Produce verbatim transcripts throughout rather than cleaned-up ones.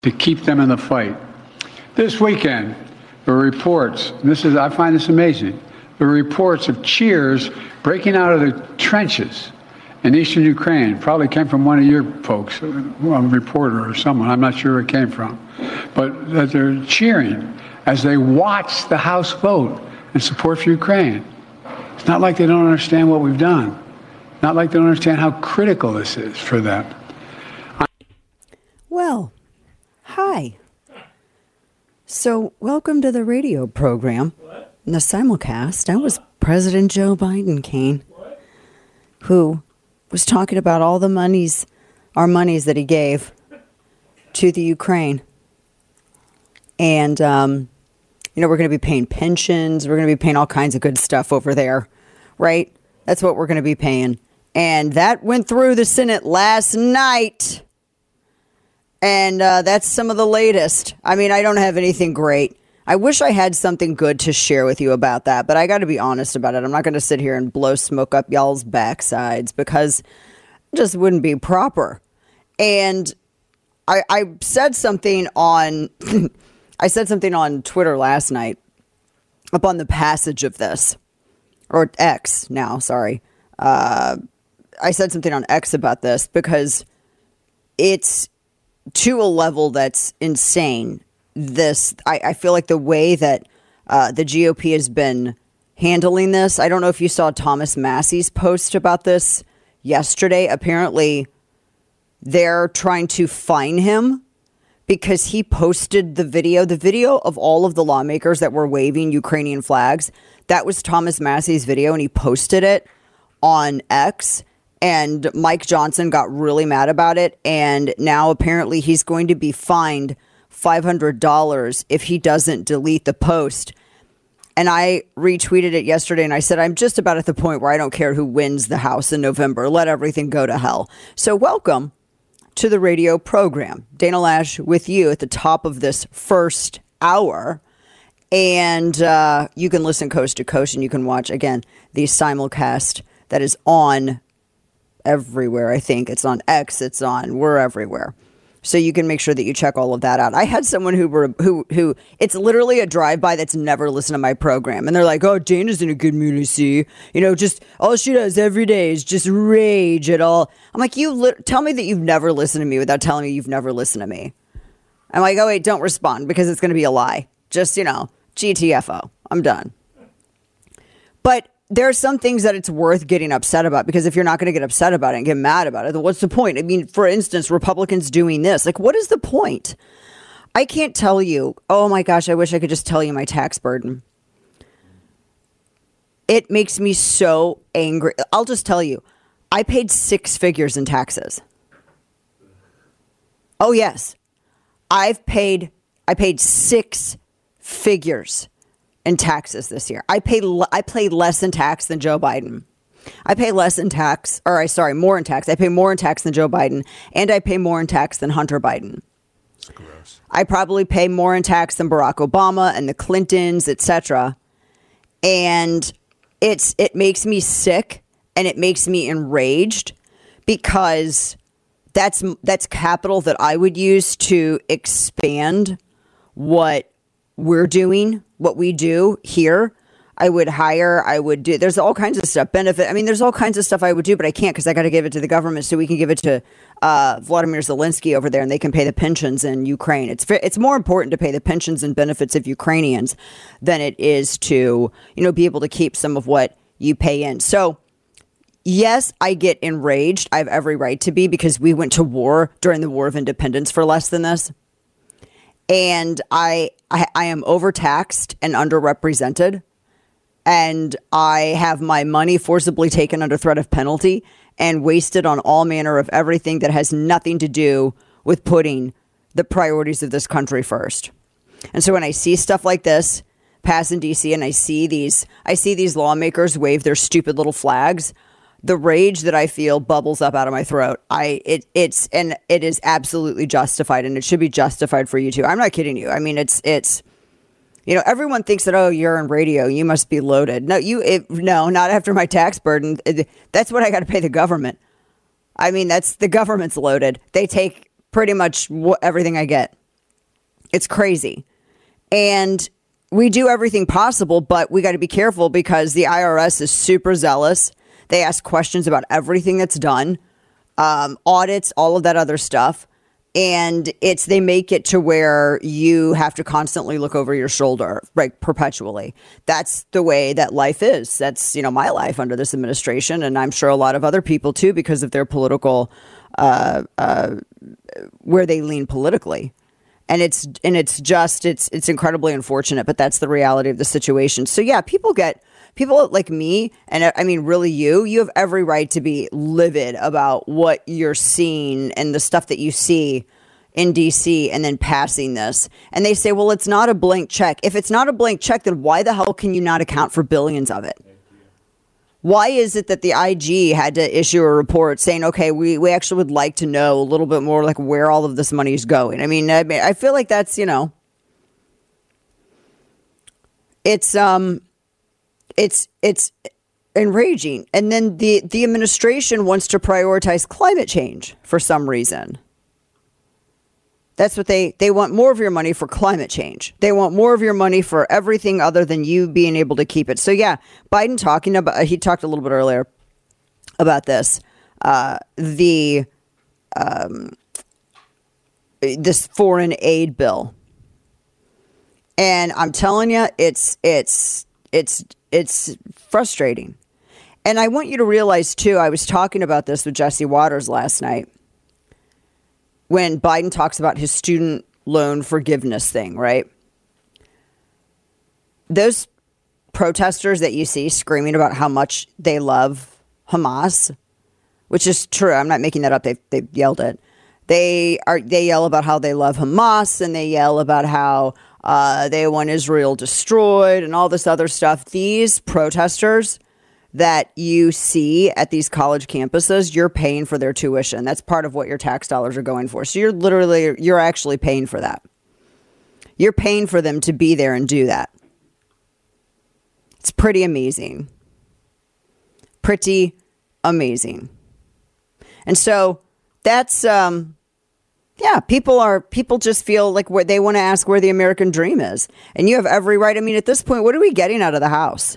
to keep them in the fight. This weekend, there were reports, and this is, I find this amazing, there were reports of cheers breaking out of the trenches in eastern Ukraine. Probably came from one of your folks, a reporter or someone, I'm not sure where it came from. But that they're cheering as they watch the House vote in support for Ukraine. It's not like they don't understand what we've done. Not like they don't understand how critical this is for them. Well, hi. So, welcome to the radio program. What? In the simulcast, that was President Joe Biden, Kane, what? Who was talking about all the monies, our monies that he gave to the Ukraine. And, um, you know, we're going to be paying pensions. We're going to be paying all kinds of good stuff over there, right? That's what we're going to be paying. And that went through the Senate last night. And uh, that's some of the latest. I mean, I don't have anything great. I wish I had something good to share with you about that, but I got to be honest about it. I'm not going to sit here and blow smoke up y'all's backsides because it just wouldn't be proper. And I, I said something on, I said something on Twitter last night upon the passage of this, or X now, sorry. Uh, I said something on X about this because it's to a level that's insane. This, I, I feel like the way that uh, the G O P has been handling this. I don't know if you saw Thomas Massie's post about this yesterday. Apparently, they're trying to fine him because he posted the video, the video of all of the lawmakers that were waving Ukrainian flags. That was Thomas Massie's video, and he posted it on X. And Mike Johnson got really mad about it. And now apparently he's going to be fined five hundred dollars if he doesn't delete the post. And I retweeted it yesterday and I said, I'm just about at the point where I don't care who wins the House in November. Let everything go to hell. So welcome to the radio program. Dana Lash with you at the top of this first hour. And uh, you can listen coast to coast and you can watch, again, the simulcast that is on everywhere. I think it's on X, it's on, we're everywhere. So you can make sure that you check all of that out. I had someone who were, who, who, it's literally a drive-by that's never listened to my program. And they're like, oh, Dana's in a good mood to see. You know, just all she does every day is just rage at all. I'm like, you li- tell me that you've never listened to me without telling me you've never listened to me. I'm like, oh, wait, don't respond because it's going to be a lie. Just, you know, G T F O. I'm done. But there are some things that it's worth getting upset about, because if you're not going to get upset about it and get mad about it, then what's the point? I mean, for instance, Republicans doing this, like, what is the point? I can't tell you. Oh my gosh, I wish I could just tell you my tax burden. It makes me so angry. I'll just tell you, I paid six figures in taxes. Oh yes, I've paid, I paid six figures in taxes this year. I pay I pay less in tax than Joe Biden. I pay less in tax, or I sorry, more in tax. I pay more in tax than Joe Biden, and I pay more in tax than Hunter Biden. That's gross. I probably pay more in tax than Barack Obama and the Clintons, et cetera. And it's it makes me sick and it makes me enraged because that's that's capital that I would use to expand what we're doing, what we do here. I would hire, I would do, there's all kinds of stuff, benefit. I mean, there's all kinds of stuff I would do, but I can't because I got to give it to the government so we can give it to uh, Vladimir Zelensky over there and they can pay the pensions in Ukraine. It's it's more important to pay the pensions and benefits of Ukrainians than it is to, you know, be able to keep some of what you pay in. So yes, I get enraged. I have every right to be because we went to war during the War of Independence for less than this. And I, I I am overtaxed and underrepresented, and I have my money forcibly taken under threat of penalty and wasted on all manner of everything that has nothing to do with putting the priorities of this country first. And so when I see stuff like this pass in D C and I see these I see these lawmakers wave their stupid little flags, the rage that I feel bubbles up out of my throat. I it it's and it is absolutely justified, and it should be justified for you too. I'm not kidding you. I mean, it's it's you know, everyone thinks that, oh, you're on radio, you must be loaded. No, you it, no, not after my tax burden. That's what I got to pay the government. I mean, that's the government's loaded. They take pretty much wh- everything I get. It's crazy. And we do everything possible, but we got to be careful because the I R S is super zealous. They ask questions about everything that's done, um, audits, all of that other stuff. And it's they make it to where you have to constantly look over your shoulder, like perpetually. That's the way that life is. That's, you know, my life under this administration. And I'm sure a lot of other people, too, because of their political, uh, uh, where they lean politically. And it's and it's just it's it's incredibly unfortunate. But that's the reality of the situation. So, yeah, people get people like me. And I mean, really, you you have every right to be livid about what you're seeing and the stuff that you see in D C and then passing this. And they say, well, it's not a blank check. If it's not a blank check, then why the hell can you not account for billions of it? Why is it that the I G had to issue a report saying, okay, we, we actually would like to know a little bit more like where all of this money is going? I mean, I mean, I feel like that's, you know, it's, um, it's, it's enraging. And then the, the administration wants to prioritize climate change for some reason. That's what they, they want more of your money for climate change. They want more of your money for everything other than you being able to keep it. So, yeah, Biden talking about, he talked a little bit earlier about this, uh, the, um, this foreign aid bill. And I'm telling you, it's, it's, it's, it's frustrating. And I want you to realize, too, I was talking about this with Jesse Waters last night. When Biden talks about his student loan forgiveness thing, right? Those protesters that you see screaming about how much they love Hamas, which is true. I'm not making that up. They they yelled it. They are they yell about how they love Hamas, and they yell about how uh, they want Israel destroyed and all this other stuff. These protesters that you see at these college campuses, you're paying for their tuition. That's part of what your tax dollars are going for. So you're literally, you're actually paying for that. You're paying for them to be there and do that. It's pretty amazing. Pretty amazing. And so that's, um, yeah, people are, people just feel like where they want to ask where the American dream is. And you have every right. I mean, at this point, what are we getting out of the House?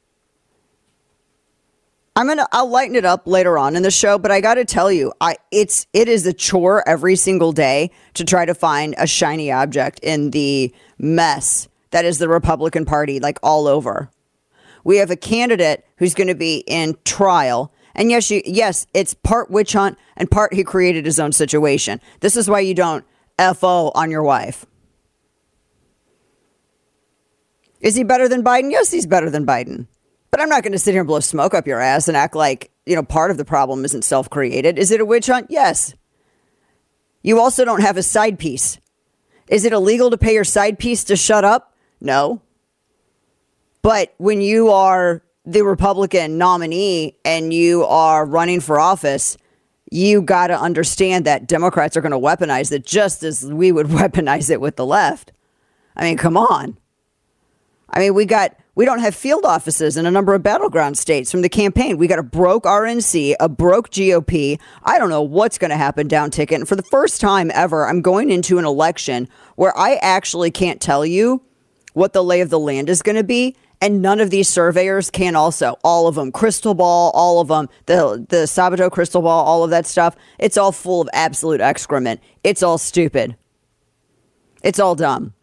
I'm gonna. I'll lighten it up later on in the show, but I got to tell you, I it's it is a chore every single day to try to find a shiny object in the mess that is the Republican Party, like all over. We have a candidate who's going to be in trial, and yes, you, yes, it's part witch hunt and part he created his own situation. This is why you don't F O on your wife. Is he better than Biden? Yes, he's better than Biden. But I'm not going to sit here and blow smoke up your ass and act like, you know, part of the problem isn't self-created. Is it a witch hunt? Yes. You also don't have a side piece. Is it illegal to pay your side piece to shut up? No. But when you are the Republican nominee and you are running for office, you got to understand that Democrats are going to weaponize it just as we would weaponize it with the left. I mean, come on. I mean, we got... We don't have field offices in a number of battleground states from the campaign. We got a broke R N C, a broke G O P. I don't know what's going to happen down ticket. And for the first time ever, I'm going into an election where I actually can't tell you what the lay of the land is going to be. And none of these surveyors can also. All of them. Crystal ball, all of them. The, the Sabato crystal ball, all of that stuff. It's all full of absolute excrement. It's all stupid. It's all dumb.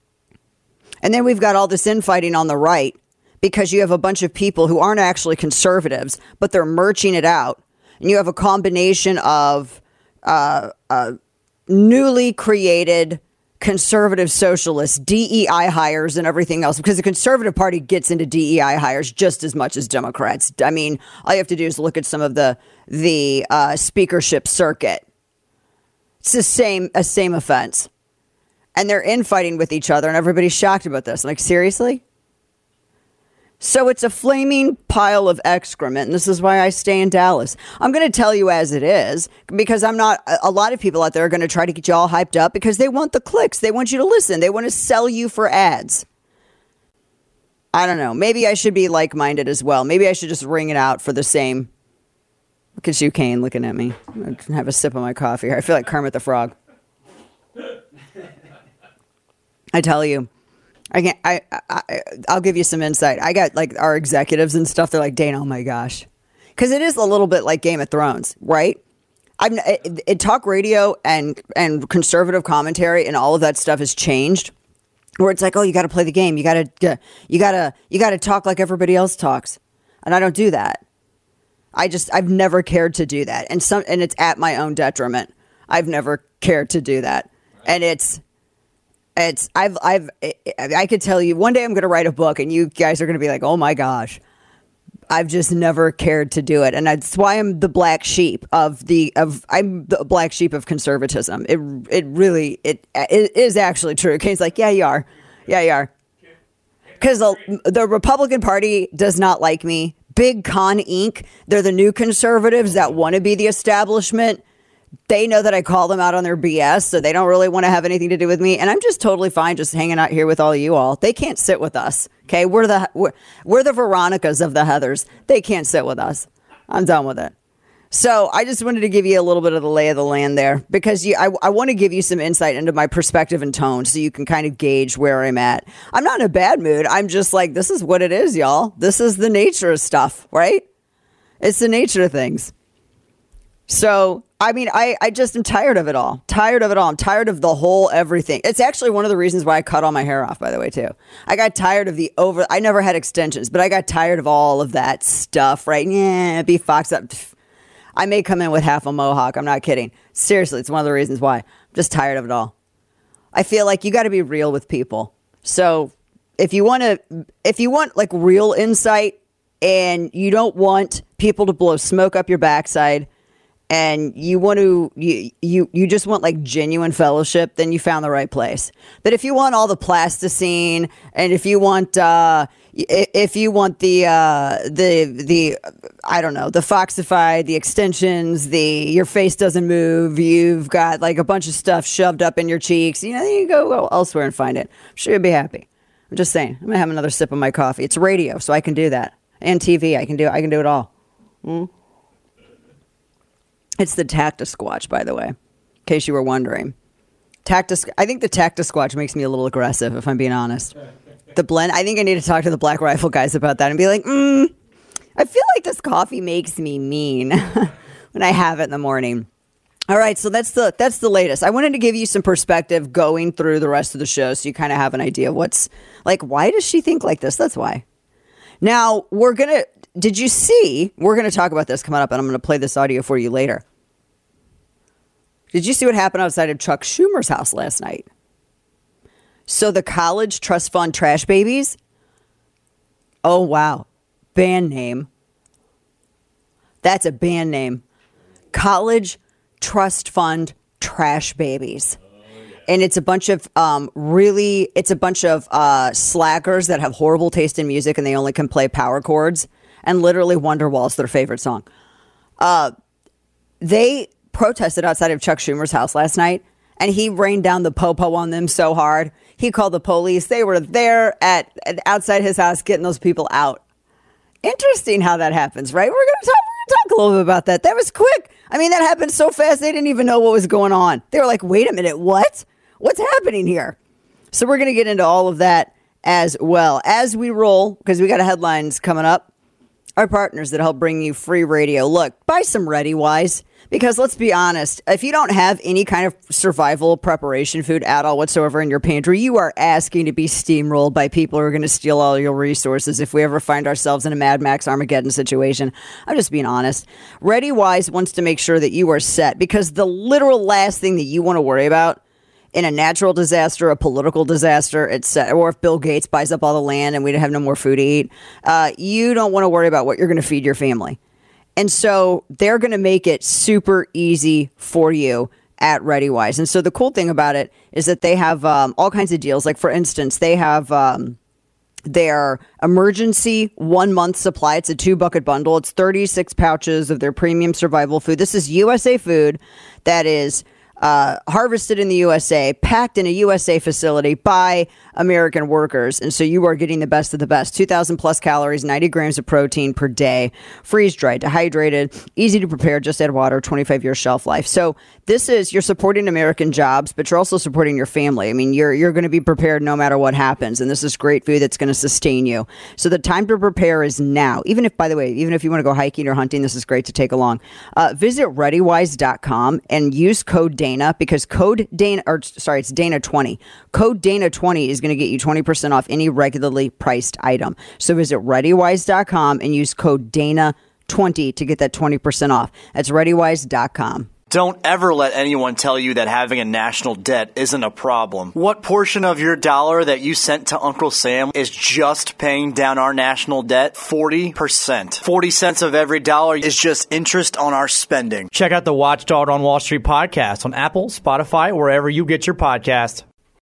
And then we've got all this infighting on the right because you have a bunch of people who aren't actually conservatives, but they're merching it out. And you have a combination of uh, uh, newly created conservative socialists, D E I hires and everything else, because the Conservative Party gets into D E I hires just as much as Democrats. I mean, all you have to do is look at some of the the uh, speakership circuit. It's the same, a same offense. And they're infighting with each other, and everybody's shocked about this. Like, seriously? So it's a flaming pile of excrement, and this is why I stay in Dallas. I'm going to tell you as it is, because I'm not, a lot of people out there are going to try to get you all hyped up because they want the clicks. They want you to listen. They want to sell you for ads. I don't know. Maybe I should be like-minded as well. Maybe I should just ring it out for the same. Look at you, Kane, looking at me. I have a sip of my coffee. I feel like Kermit the Frog. I tell you, I can't, I, I, I'll give you some insight. I got like our executives and stuff. They're like, Dana, oh my gosh. Cause it is a little bit like Game of Thrones, right? I'm it, it, talk radio and, and conservative commentary and all of that stuff has changed where it's like, oh, you got to play the game. You got to, you got to, you got to talk like everybody else talks. And I don't do that. I just, I've never cared to do that. And some, and it's at my own detriment. I've never cared to do that. And it's, it's, I've, I've, I could tell you one day I'm going to write a book and you guys are going to be like, oh my gosh, I've just never cared to do it. And that's why I'm the black sheep of the, of, I'm the black sheep of conservatism. It, it really, it, it is actually true. Kane's like, yeah, you are. Yeah, you are. Because the, the Republican Party does not like me. Big Con Incorporated, they're the new conservatives that want to be the establishment. They know that I call them out on their B S, so they don't really want to have anything to do with me. And I'm just totally fine just hanging out here with all of you all. They can't sit with us, okay? We're the we're, we're the Veronicas of the Heathers. They can't sit with us. I'm done with it. So I just wanted to give you a little bit of the lay of the land there because you, I, I want to give you some insight into my perspective and tone so you can kind of gauge where I'm at. I'm not in a bad mood. I'm just like, this is what it is, y'all. This is the nature of stuff, right? It's the nature of things. So, I mean, I, I just am tired of it all. Tired of it all. I'm tired of the whole everything. It's actually one of the reasons why I cut all my hair off, by the way, too. I got tired of the over... I never had extensions, but I got tired of all of that stuff, right? Yeah, be foxed up. I may come in with half a mohawk. I'm not kidding. Seriously, it's one of the reasons why. I'm just tired of it all. I feel like you got to be real with people. So if you want to, if you want like real insight and you don't want people to blow smoke up your backside and you want to, you, you, you just want like genuine fellowship, then you found the right place. But if you want all the plasticine and if you want, uh, if you want the, uh, the, the, I don't know, the Foxify, the extensions, the, your face doesn't move, you've got like a bunch of stuff shoved up in your cheeks, you know, you go elsewhere and find it. I'm sure you'll be happy. I'm just saying, I'm gonna have another sip of my coffee. It's radio, so I can do that. And T V, I can do, I can do it all. Mm? It's the Tactisquatch, by the way, in case you were wondering. Tactis, I think the Tactisquatch makes me a little aggressive, if I'm being honest. The blend, I think I need to talk to the Black Rifle guys about that and be like, mm, I feel like this coffee makes me mean when I have it in the morning. All right, so that's the that's the latest. I wanted to give you some perspective going through the rest of the show so you kind of have an idea of what's, like, why does she think like this? That's why. Now, we're going to, did you see, we're going to talk about this coming up, and I'm going to play this audio for you later. Did you see what happened outside of Chuck Schumer's house last night? So the College Trust Fund Trash Babies. Oh, wow. Band name. That's a band name. College Trust Fund Trash Babies. And it's a bunch of um, really, it's a bunch of uh, slackers that have horrible taste in music and they only can play power chords. And literally Wonderwall's their favorite song. Uh, they protested outside of Chuck Schumer's house last night. And he rained down the po-po on them so hard. He called the police. They were there at, at outside his house getting those people out. Interesting how that happens, right? We're going to talk, we're gonna talk a little bit about that. That was quick. I mean, that happened so fast, they didn't even know what was going on. They were like, wait a minute, what? What's happening here? So we're going to get into all of that as well. As we roll, because we got headlines coming up, our partners that help bring you free radio. Look, buy some ReadyWise. Because let's be honest, if you don't have any kind of survival preparation food at all whatsoever in your pantry, you are asking to be steamrolled by people who are going to steal all your resources if we ever find ourselves in a Mad Max Armageddon situation. I'm just being honest. ReadyWise wants to make sure that you are set because the literal last thing that you want to worry about in a natural disaster, a political disaster, et cetera, or if Bill Gates buys up all the land and we have no more food to eat, uh, you don't want to worry about what you're going to feed your family. And so they're going to make it super easy for you at ReadyWise. And so the cool thing about it is that they have um, all kinds of deals. Like, for instance, they have um, their emergency one-month supply. It's a two-bucket bundle. It's thirty-six pouches of their premium survival food. This is U S A food that is uh, harvested in the U S A, packed in a U S A facility by American workers. And so you are getting the best of the best. two thousand plus calories, ninety grams of protein per day, freeze dried, dehydrated, easy to prepare, just add water, twenty-five year shelf life. So this is, you're supporting American jobs, but you're also supporting your family. I mean, you're, you're going to be prepared no matter what happens. And this is great food that's going to sustain you. So the time to prepare is now. Even if, by the way, even if you want to go hiking or hunting, this is great to take along. Uh, visit ReadyWise dot com and use code Dana, because code Dana, or sorry, it's Dana twenty. Code Dana twenty is going to get you twenty percent off any regularly priced item. So visit ReadyWise dot com and use code Dana twenty to get that twenty percent off. That's ReadyWise dot com. Don't ever let anyone tell you that having a national debt isn't a problem. What portion of your dollar that you sent to Uncle Sam is just paying down our national debt? forty percent. forty cents of every dollar is just interest on our spending. Check out the Watchdog on Wall Street podcast on Apple, Spotify, wherever you get your podcast.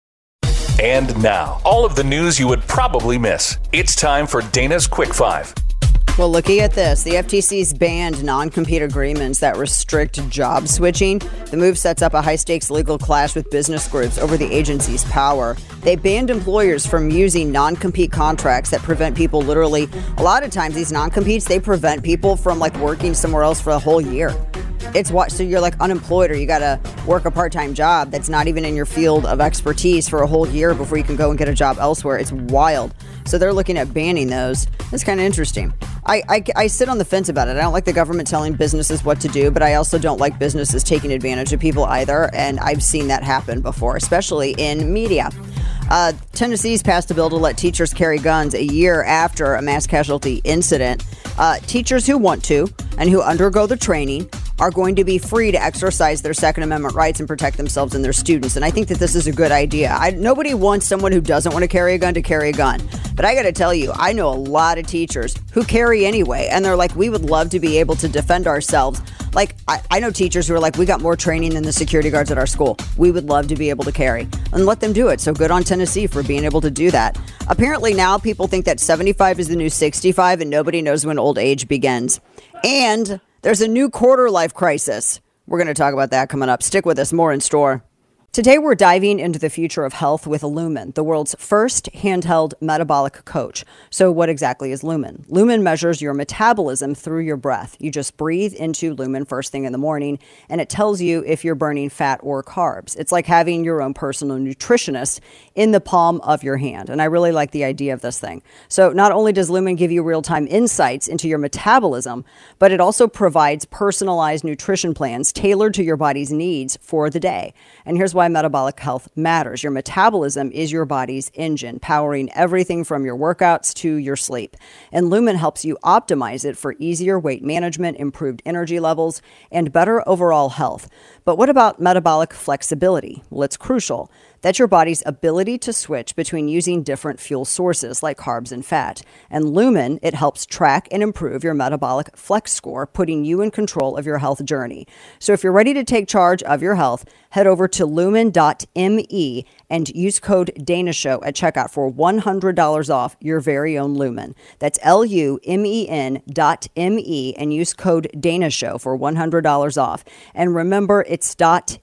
And now, all of the news you would probably miss. It's time for Dana's Quick Five. Well, looking at this, the F T C's banned non-compete agreements that restrict job switching. The move sets up a high-stakes legal clash with business groups over the agency's power. They banned employers from using non-compete contracts that prevent people literally, a lot of times these non-competes, they prevent people from like working somewhere else for a whole year. It's what, so you're like unemployed or you got to work a part-time job that's not even in your field of expertise for a whole year before you can go and get a job elsewhere. It's wild. So they're looking at banning those. It's kind of interesting. I, I, I sit on the fence about it. I don't like the government telling businesses what to do, but I also don't like businesses taking advantage of people either. And I've seen that happen before, especially in media. Uh, Tennessee's passed a bill to let teachers carry guns a year after a mass casualty incident. Uh, teachers who want to and who undergo the training are going to be free to exercise their Second Amendment rights and protect themselves and their students. And I think that this is a good idea. I, nobody wants someone who doesn't want to carry a gun to carry a gun. But I got to tell you, I know a lot of teachers who carry anyway. And they're like, we would love to be able to defend ourselves. Like, I, I know teachers who are like, we got more training than the security guards at our school. We would love to be able to carry. And let them do it. So good on Tennessee for being able to do that. Apparently now people think that seventy-five is the new sixty-five and nobody knows when old age begins. And there's a new quarter life crisis. We're going to talk about that coming up. Stick with us. More in store. Today, we're diving into the future of health with Lumen, the world's first handheld metabolic coach. So what exactly is Lumen? Lumen measures your metabolism through your breath. You just breathe into Lumen first thing in the morning, and it tells you if you're burning fat or carbs. It's like having your own personal nutritionist in the palm of your hand. And I really like the idea of this thing. So not only does Lumen give you real-time insights into your metabolism, but it also provides personalized nutrition plans tailored to your body's needs for the day. And here's why metabolic health matters. Your metabolism is your body's engine, powering everything from your workouts to your sleep. And Lumen helps you optimize it for easier weight management, improved energy levels, and better overall health. But what about metabolic flexibility? Well, it's crucial. That's your body's ability to switch between using different fuel sources like carbs and fat. And Lumen, it helps track and improve your metabolic flex score, putting you in control of your health journey. So if you're ready to take charge of your health, head over to lumen dot me and use code DANASHOW at checkout for one hundred dollars off your very own Lumen. That's L U M E N dot M-E and use code DANASHOW for one hundred dollars off. And remember, it's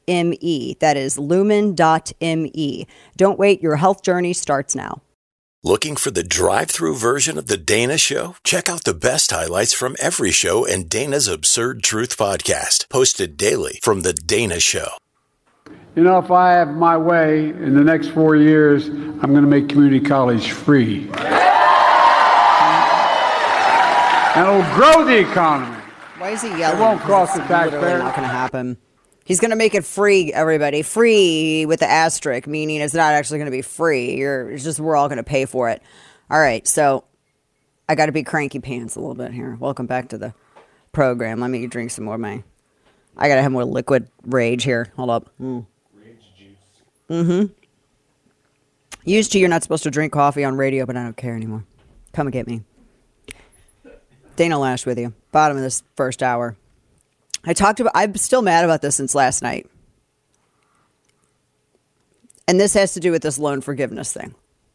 .me. That is lumen dot me. Don't wait. Your health journey starts now. Looking for the drive-through version of The Dana Show? Check out the best highlights from every show and Dana's Absurd Truth podcast, posted daily from The Dana Show. You know, if I have my way in the next four years, I'm going to make community college free. And it'll grow the economy. Why is he yelling? It won't cost the It's taxpayer. literally not going to happen. He's going to make it free, everybody. Free with the asterisk, meaning it's not actually going to be free. You're, it's just we're all going to pay for it. All right, so I got to be cranky pants a little bit here. Welcome back to the program. Let me drink some more of my... I got to have more liquid rage here. Hold up. Mm. Rage juice. Mm-hmm. Used to, you're not supposed to drink coffee on radio, but I don't care anymore. Come and get me. Dana Lash with you. Bottom of this first hour. I talked about, I'm still mad about this since last night. And this has to do with this loan forgiveness thing.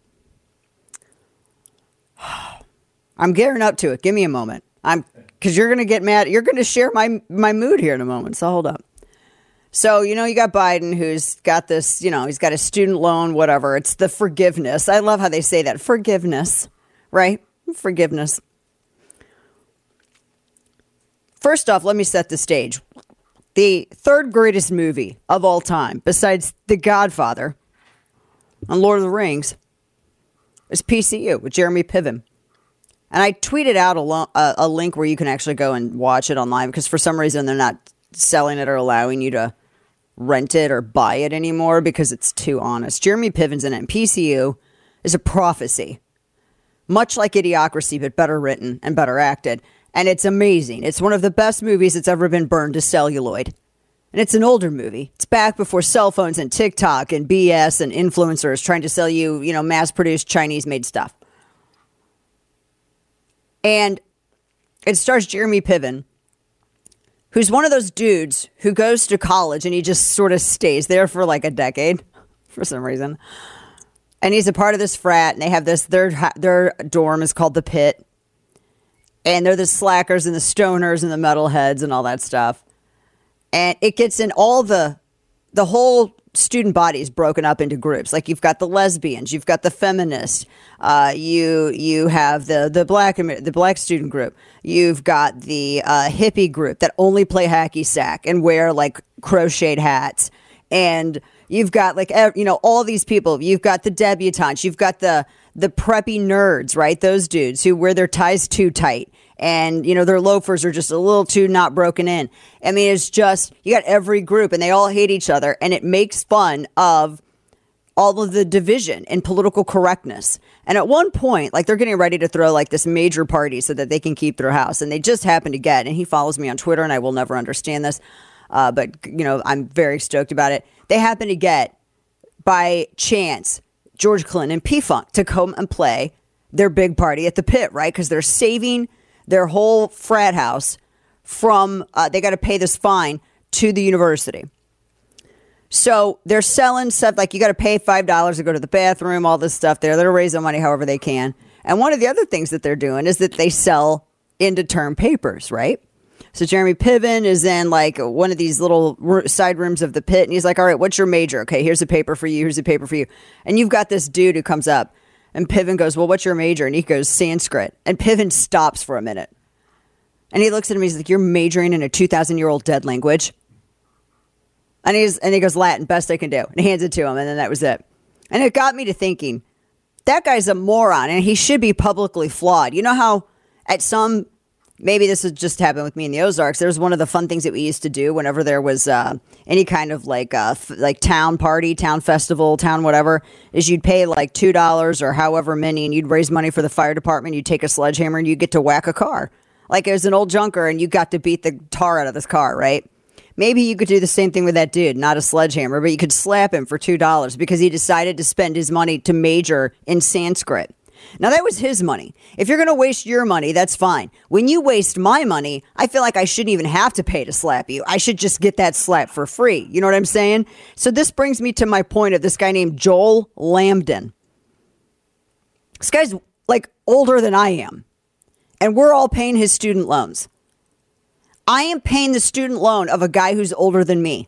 I'm gearing up to it. Give me a moment. I'm, because you're going to get mad. You're going to share my, my mood here in a moment. So hold up. So, you know, you got Biden who's got this, you know, he's got a student loan, whatever. It's the forgiveness. I love how they say that. Forgiveness, right? Forgiveness. First off, let me set the stage. The third greatest movie of all time, besides The Godfather and Lord of the Rings, is P C U with Jeremy Piven. And I tweeted out a, lo- a, a link where you can actually go and watch it online because for some reason they're not selling it or allowing you to rent it or buy it anymore because it's too honest. Jeremy Piven's in it. And P C U is a prophecy, much like Idiocracy, but better written and better acted. And it's amazing. It's one of the best movies that's ever been burned to celluloid. And it's an older movie. It's back before cell phones and TikTok and B S and influencers trying to sell you, you know, mass-produced Chinese-made stuff. And it stars Jeremy Piven, who's one of those dudes who goes to college and he just sort of stays there for like a decade for some reason. And he's a part of this frat, and they have this, their, their dorm is called The Pit. And they're the slackers and the stoners and the metalheads and all that stuff. And it gets in all the, the whole student body is broken up into groups. Like you've got the lesbians, you've got the feminists, uh, you you have the the black the black student group, you've got the uh, hippie group that only play hacky sack and wear like crocheted hats, and you've got like you know all these people. You've got the debutantes, you've got the the preppy nerds, right? Those dudes who wear their ties too tight. And, you know, their loafers are just a little too not broken in. I mean, it's just, you got every group and they all hate each other. And it makes fun of all of the division and political correctness. And at one point, like they're getting ready to throw like this major party so that they can keep their house. And they just happen to get, and he follows me on Twitter and I will never understand this. Uh, but, you know, I'm very stoked about it. They happen to get, by chance, George Clinton and P-Funk to come and play their big party at the Pit, right? Because they're saving their whole frat house from, uh, they got to pay this fine to the university. So they're selling stuff like you got to pay five dollars to go to the bathroom, all this stuff there. They're raising money however they can. And one of the other things that they're doing is that they sell into term papers, right? So Jeremy Piven is in like one of these little side rooms of the Pit. And he's like, all right, what's your major? Okay, here's a paper for you. Here's a paper for you. And you've got this dude who comes up. And Piven goes, well, what's your major? And he goes, Sanskrit. And Piven stops for a minute. And he looks at him. He's like, you're majoring in a two thousand year old dead language? And, he's, and he goes, Latin, best I can do. And he hands it to him. And then that was it. And it got me to thinking, that guy's a moron. And he should be publicly flawed. You know how at some, maybe this would just happen with me in the Ozarks. There was one of the fun things that we used to do whenever there was uh, any kind of like uh, f- like town party, town festival, town whatever, is you'd pay like two dollars or however many, and you'd raise money for the fire department. You'd take a sledgehammer and you get to whack a car. Like it was an old junker and you got to beat the tar out of this car, right? Maybe you could do the same thing with that dude, not a sledgehammer, but you could slap him for two dollars because he decided to spend his money to major in Sanskrit. Now, that was his money. If you're going to waste your money, that's fine. When you waste my money, I feel like I shouldn't even have to pay to slap you. I should just get that slap for free. You know what I'm saying? So this brings me to my point of this guy named Joel Lambden. This guy's like older than I am. And we're all paying his student loans. I am paying the student loan of a guy who's older than me.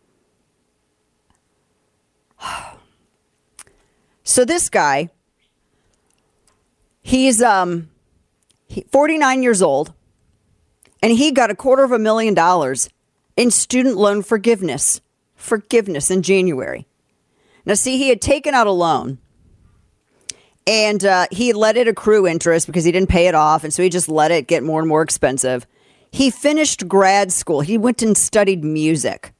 So this guy, he's um, forty-nine years old, and he got a quarter of a million dollars in student loan forgiveness, forgiveness in January. Now, see, he had taken out a loan, and uh, he let it accrue interest because he didn't pay it off, and so he just let it get more and more expensive. He finished grad school. He went and studied music.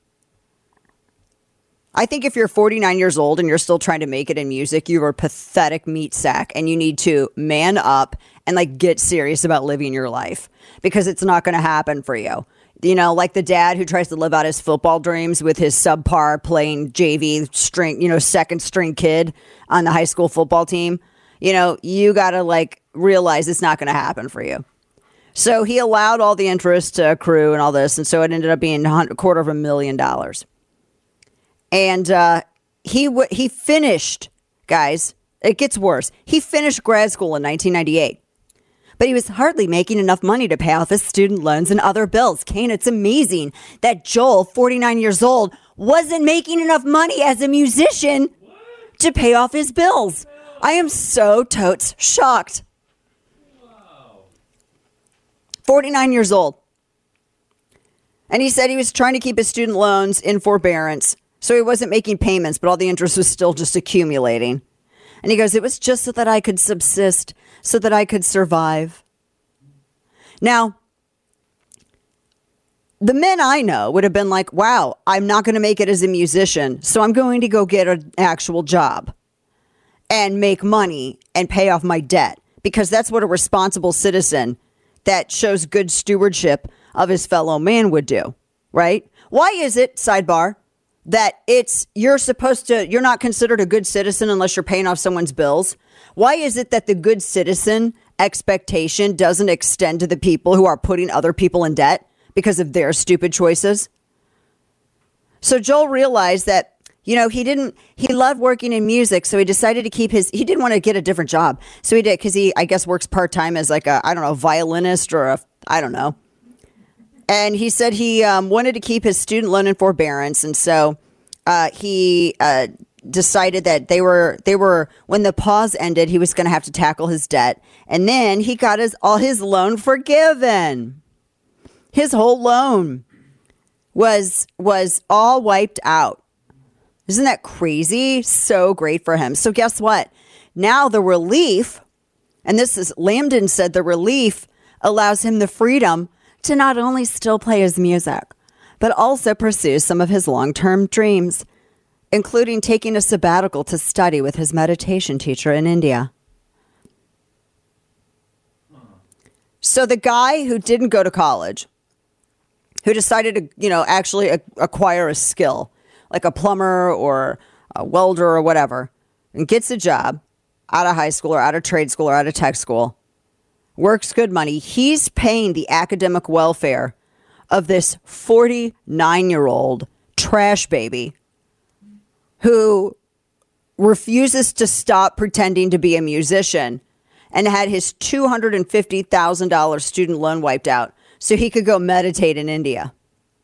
I think if you're forty-nine years old and you're still trying to make it in music, you're a pathetic meat sack and you need to man up and like get serious about living your life because it's not going to happen for you. You know, like the dad who tries to live out his football dreams with his subpar playing J V string, you know, second string kid on the high school football team. You know, you got to like realize it's not going to happen for you. So he allowed all the interest to accrue and all this. And so it ended up being a quarter of a million dollars. And uh, he w- he finished, guys, it gets worse. He finished grad school in nineteen ninety-eight. but he was hardly making enough money to pay off his student loans and other bills. Kane, it's amazing that Joel, forty-nine years old, wasn't making enough money as a musician to pay off his bills. I am so totes shocked. forty-nine years old. And he said he was trying to keep his student loans in forbearance, so he wasn't making payments, but all the interest was still just accumulating. And he goes, it was just so that I could subsist, so that I could survive. Now, the men I know would have been like, wow, I'm not going to make it as a musician, so I'm going to go get an actual job and make money and pay off my debt, because that's what a responsible citizen that shows good stewardship of his fellow man would do, right? Why is it, sidebar, that it's you're supposed to, you're not considered a good citizen unless you're paying off someone's bills? Why is it that the good citizen expectation doesn't extend to the people who are putting other people in debt because of their stupid choices? So Joel realized that, you know, he didn't, he loved working in music, so he decided to keep his, he didn't want to get a different job. So he did, because he, I guess, works part-time as like a, I don't know, violinist or a, I don't know. And he said he um, wanted to keep his student loan in forbearance. And so uh, he uh, decided that they were, they were, when the pause ended, he was going to have to tackle his debt. And then he got his, all his loan forgiven. His whole loan was, was all wiped out. Isn't that crazy? So great for him. So guess what? Now the relief, and this is, Lambden said the relief allows him the freedom to not only still play his music, but also pursue some of his long-term dreams, including taking a sabbatical to study with his meditation teacher in India. So the guy who didn't go to college, who decided to, you know, actually a- acquire a skill, like a plumber or a welder or whatever, and gets a job out of high school or out of trade school or out of tech school, works good money, he's paying the academic welfare of this forty-nine-year-old trash baby who refuses to stop pretending to be a musician and had his two hundred fifty thousand dollars student loan wiped out so he could go meditate in India.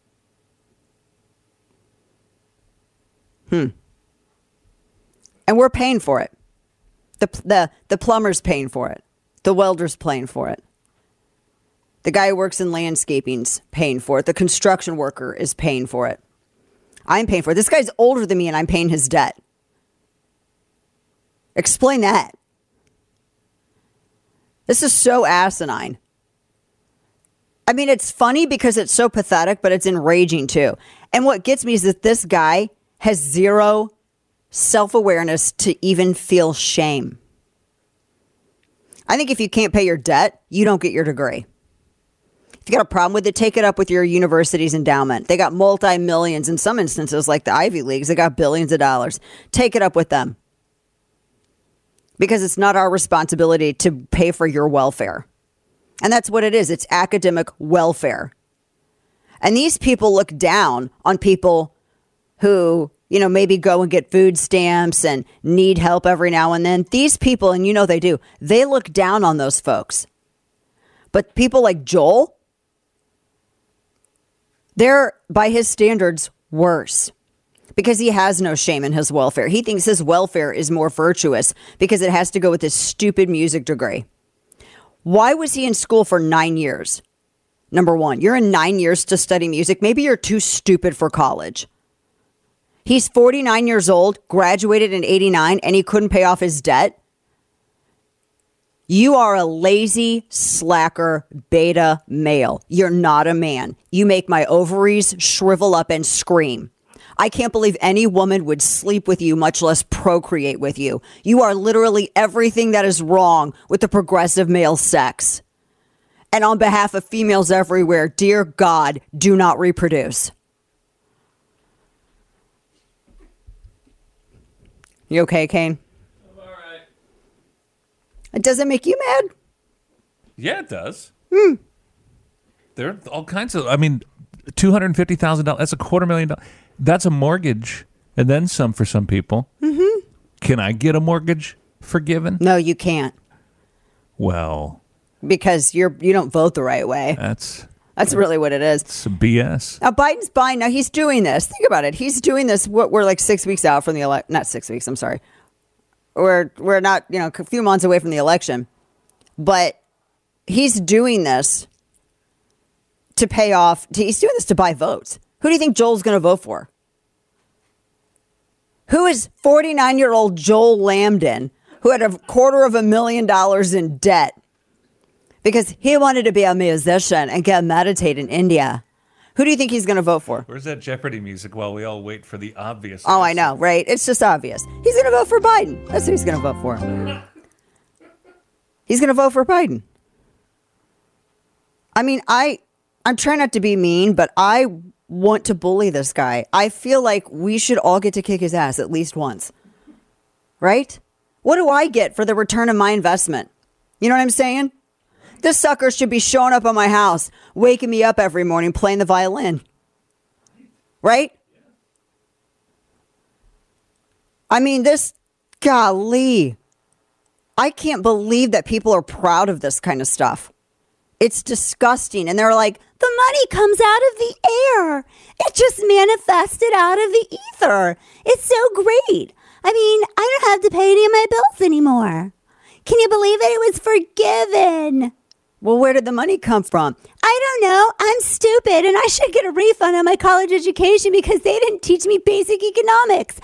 Hmm. And we're paying for it. The, the, the plumber's paying for it. The welder's paying for it. The guy who works in landscaping's paying for it. The construction worker is paying for it. I'm paying for it. This guy's older than me and I'm paying his debt. Explain that. This is so asinine. I mean, it's funny because it's so pathetic, but it's enraging too. And what gets me is that this guy has zero self-awareness to even feel shame. I think if you can't pay your debt, you don't get your degree. If you got a problem with it, take it up with your university's endowment. They got multi-millions in some instances, like the Ivy Leagues. They got billions of dollars. Take it up with them. Because it's not our responsibility to pay for your welfare. And that's what it is. It's academic welfare. And these people look down on people who, you know, maybe go and get food stamps and need help every now and then. These people, and you know they do, they look down on those folks. But people like Joel, they're, by his standards, worse. Because he has no shame in his welfare. He thinks his welfare is more virtuous because it has to go with his stupid music degree. Why was he in school for nine years? Number one, you're in nine years to study music. Maybe you're too stupid for college. He's forty-nine years old, graduated in eighty-nine, and he couldn't pay off his debt. You are a lazy, slacker, beta male. You're not a man. You make my ovaries shrivel up and scream. I can't believe any woman would sleep with you, much less procreate with you. You are literally everything that is wrong with the progressive male sex. And on behalf of females everywhere, dear God, do not reproduce. You okay, Kane? I'm all right. It doesn't make you mad? Yeah, it does. Hmm. There are all kinds of, I mean, two hundred fifty thousand dollars, that's a quarter million dollars. That's a mortgage and then some for some people. Mm-hmm. Can I get a mortgage forgiven? No, you can't. Well, because you're you don't vote the right way. That's That's really what it is. It's B S. Now, Biden's buying. Now, he's doing this. Think about it. He's doing this. What we're like six weeks out from the election. Not six weeks. I'm sorry. We're, we're not, you know, a few months away from the election. But he's doing this to pay off. To, he's doing this to buy votes. Who do you think Joel's going to vote for? Who is forty-nine-year-old Joel Lambden, who had a quarter of a million dollars in debt? Because he wanted to be a musician and go meditate in India. Who do you think he's going to vote for? Where's that Jeopardy music while we all wait for the obvious Oh, answer? I know, right? It's just obvious. He's going to vote for Biden. That's who he's going to vote for. He's going to vote for Biden. I mean, I, I'm trying not to be mean, but I want to bully this guy. I feel like we should all get to kick his ass at least once. Right? What do I get for the return of my investment? You know what I'm saying? This sucker should be showing up at my house, waking me up every morning, playing the violin. Right? I mean, this, golly. I can't believe that people are proud of this kind of stuff. It's disgusting. And they're like, the money comes out of the air. It just manifested out of the ether. It's so great. I mean, I don't have to pay any of my bills anymore. Can you believe it? It was forgiven. Well, where did the money come from? I don't know. I'm stupid and I should get a refund on my college education because they didn't teach me basic economics.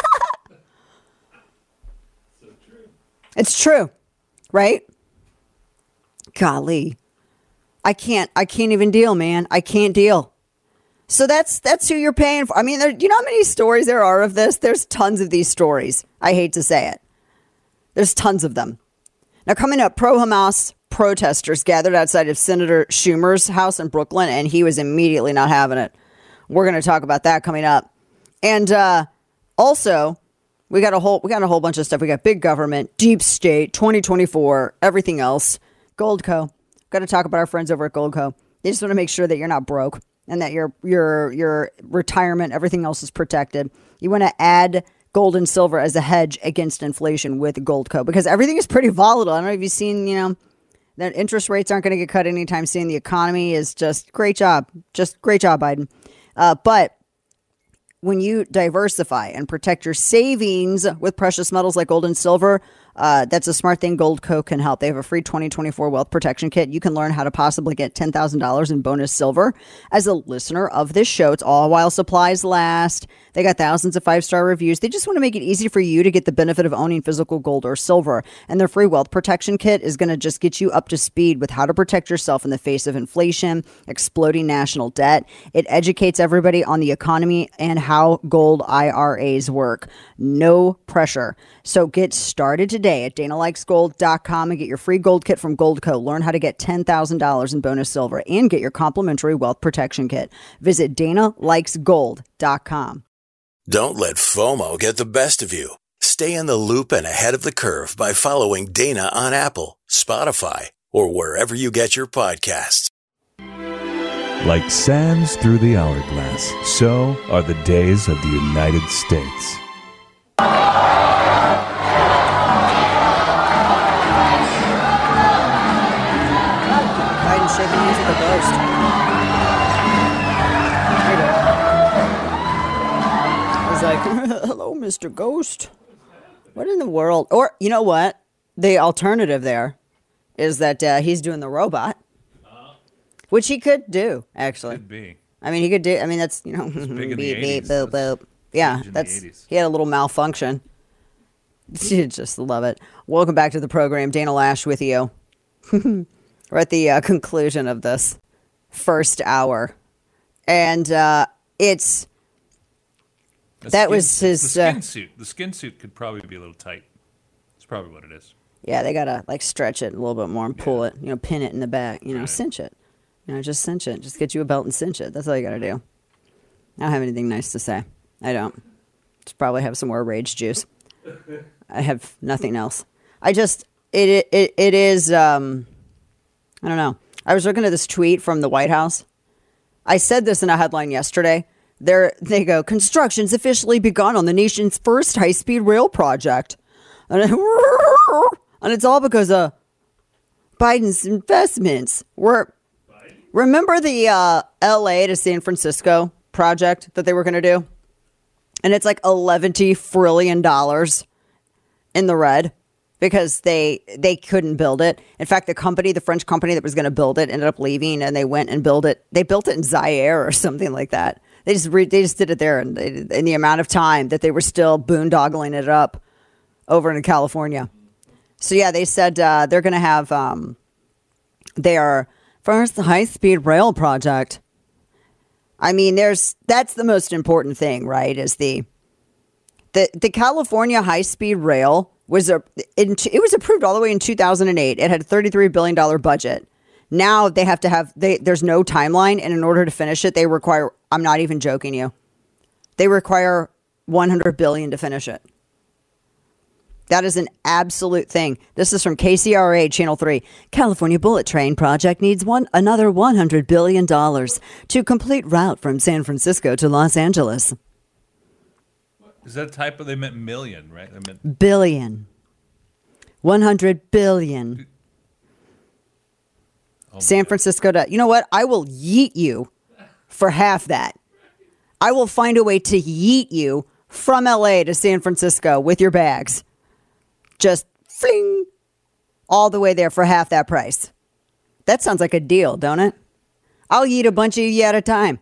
So true. It's true, right? Golly. I can't, I can't even deal, man. I can't deal. So that's, that's who you're paying for. I mean, there, you know how many stories there are of this? There's tons of these stories. I hate to say it. There's tons of them. Now, coming up, pro-Hamas protesters gathered outside of Senator Schumer's house in Brooklyn, and he was immediately not having it. We're going to talk about that coming up. And uh, also, we got a whole we got a whole bunch of stuff. We got big government, deep state, twenty twenty-four, everything else. Goldco. Got to talk about our friends over at Goldco. They just want to make sure that you're not broke and that your your your retirement, everything else is protected. You want to add gold and silver as a hedge against inflation with Goldco because everything is pretty volatile. I don't know if you've seen, you know, that interest rates aren't going to get cut anytime soon. The economy is just great job. Just great job, Biden. Uh, but when you diversify and protect your savings with precious metals like gold and silver, uh, that's a smart thing. Goldco can help. They have a free twenty twenty-four wealth protection kit. You can learn how to possibly get ten thousand dollars in bonus silver as a listener of this show. It's all while supplies last. They got thousands of five-star reviews. They just want to make it easy for you to get the benefit of owning physical gold or silver. And their free wealth protection kit is going to just get you up to speed with how to protect yourself in the face of inflation, exploding national debt. It educates everybody on the economy and how gold I R As work. No pressure. So get started today at dana likes gold dot com and get your free gold kit from Goldco. Learn how to get ten thousand dollars in bonus silver and get your complimentary wealth protection kit. Visit dana likes gold dot com. Don't let FOMO get the best of you. Stay in the loop and ahead of the curve by following Dana on Apple, Spotify, or wherever you get your podcasts. Like sands through the hourglass, so are the days of the United States. Biden shaking hands with the ghost. Like, hello, Mister Ghost. What in the world? Or, you know what? The alternative there is that uh, he's doing the robot, which he could do, actually. Could be. I mean, he could do, I mean, that's, you know, big in the beep, beep, eighties. boop, boop. Yeah, Huge in the that's, eighties. he had a little malfunction. You just love it. Welcome back to the program. Dana Lash with you. We're at the uh, conclusion of this first hour. And uh, it's... The That skin was suit- his, The skin uh, suit. The skin suit could probably be a little tight. That's probably what it is. Yeah, they gotta like stretch it a little bit more and pull it, you know, pin it in the back, you know, Right. cinch it. You know, just cinch it. Just get you a belt and cinch it. That's all you gotta do. I don't have anything nice to say. I don't. Just probably have some more rage juice. I have nothing else. I just it it it is um I don't know. I was looking at this tweet from the White House. I said this in a headline yesterday. There they go. Construction's officially begun on the nation's first high-speed rail project. And, and it's all because of Biden's investments were, remember the uh, L A to San Francisco project that they were going to do? And it's like eleven trillion dollars in the red because they they couldn't build it. In fact, the company, the French company that was going to build it ended up leaving, and they went and built it. They built it in Zaire or something like that. They just re, they just did it there in, in the amount of time that they were still boondoggling it up over in California. So yeah, they said uh, they're going to have um, their first high-speed rail project. I mean, there's that's the most important thing, right? Is the the the California high-speed rail was a it, it was approved all the way in two thousand eight. It had a thirty-three billion dollars budget. Now they have to have they there's no timeline, and in order to finish it, they require. I'm not even joking you. They require one hundred billion dollars to finish it. That is an absolute thing. This is from K C R A Channel three. California Bullet Train Project needs one another one hundred billion dollars to complete route from San Francisco to Los Angeles. Is that type of, they meant million, right? They meant billion. one hundred billion. Oh San Francisco to, you know what? I will yeet you for half that. I will find a way to yeet you from L A to San Francisco with your bags. Just fling all the way there for half that price. That sounds like a deal, don't it? I'll eat a bunch of you at a time.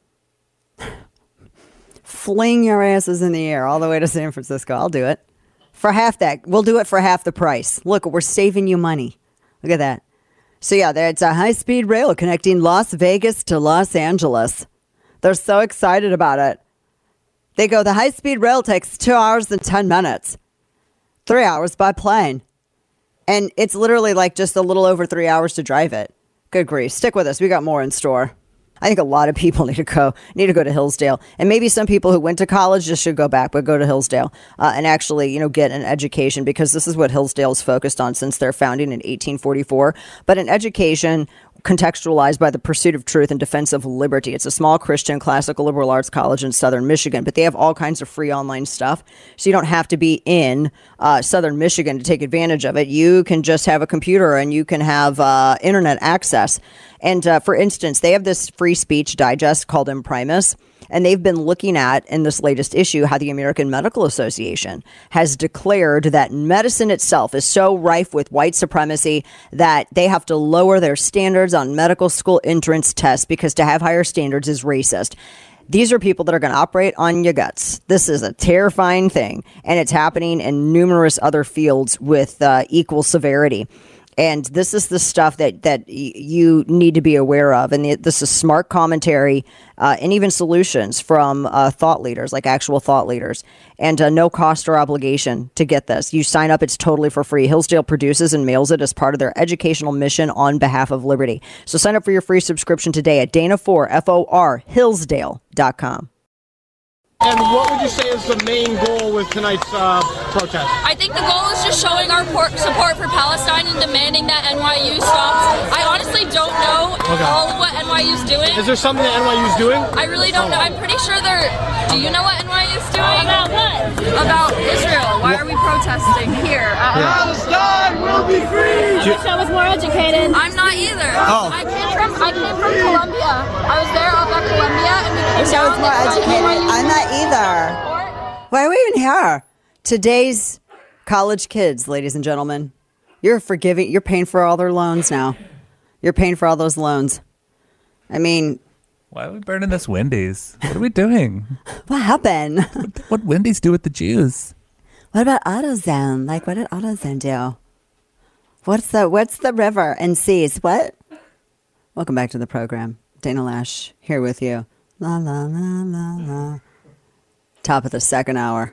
Fling your asses in the air all the way to San Francisco. I'll do it. For half that. We'll do it for half the price. Look, we're saving you money. Look at that. So yeah, it's a high-speed rail connecting Las Vegas to Los Angeles. They're so excited about it. They go, the high-speed rail takes two hours and ten minutes. Three hours by plane. And it's literally like just a little over three hours to drive it. Good grief. Stick with us. We got more in store. I think a lot of people need to go need to go to Hillsdale. And maybe some people who went to college just should go back, but go to Hillsdale uh, and actually, you know, get an education, because this is what Hillsdale is focused on since their founding in eighteen forty-four. But an education contextualized by the pursuit of truth and defense of liberty. It's a small Christian classical liberal arts college in Southern Michigan, but they have all kinds of free online stuff. So you don't have to be in uh, Southern Michigan to take advantage of it. You can just have a computer and you can have uh, internet access. And uh, for instance, they have this free speech digest called Imprimis, and they've been looking at, in this latest issue, how the American Medical Association has declared that medicine itself is so rife with white supremacy that they have to lower their standards on medical school entrance tests because to have higher standards is racist. These are people that are going to operate on your guts. This is a terrifying thing, and it's happening in numerous other fields with uh, equal severity. And this is the stuff that, that y- you need to be aware of. And the, this is smart commentary uh, and even solutions from uh, thought leaders, like actual thought leaders. And uh, no cost or obligation to get this. You sign up. It's totally for free. Hillsdale produces and mails it as part of their educational mission on behalf of liberty. So sign up for your free subscription today at Dana four, F O R, Hillsdale dot com. And what would you say is the main goal with tonight's uh, protest? I think the goal is just showing our por- support for Palestine and demanding that N Y U stops. I honestly don't know okay. all of what N Y U's doing. Is there something that N Y U's doing? I really don't know. I'm pretty sure they're... Do you know what N Y U's doing? About what? About Israel. Why are we protesting here? Uh, yeah. Palestine will be free! I wish I was more educated. I'm not either. Oh. I came from I came from Columbia. I was there up at Columbia and we came So down. it's more educated. I'm not either. Why are we even here? Today's college kids, ladies and gentlemen, you're forgiving, you're paying for all their loans now. You're paying for all those loans. I mean, why are we burning this Wendy's? What are we doing? What happened? What, what Wendy's do with the Jews? What about AutoZone? Like, what did AutoZone do? What's the What's the river and seas? What? Welcome back to the program. Dana Lash here with you. La la la la la. Top of the second hour.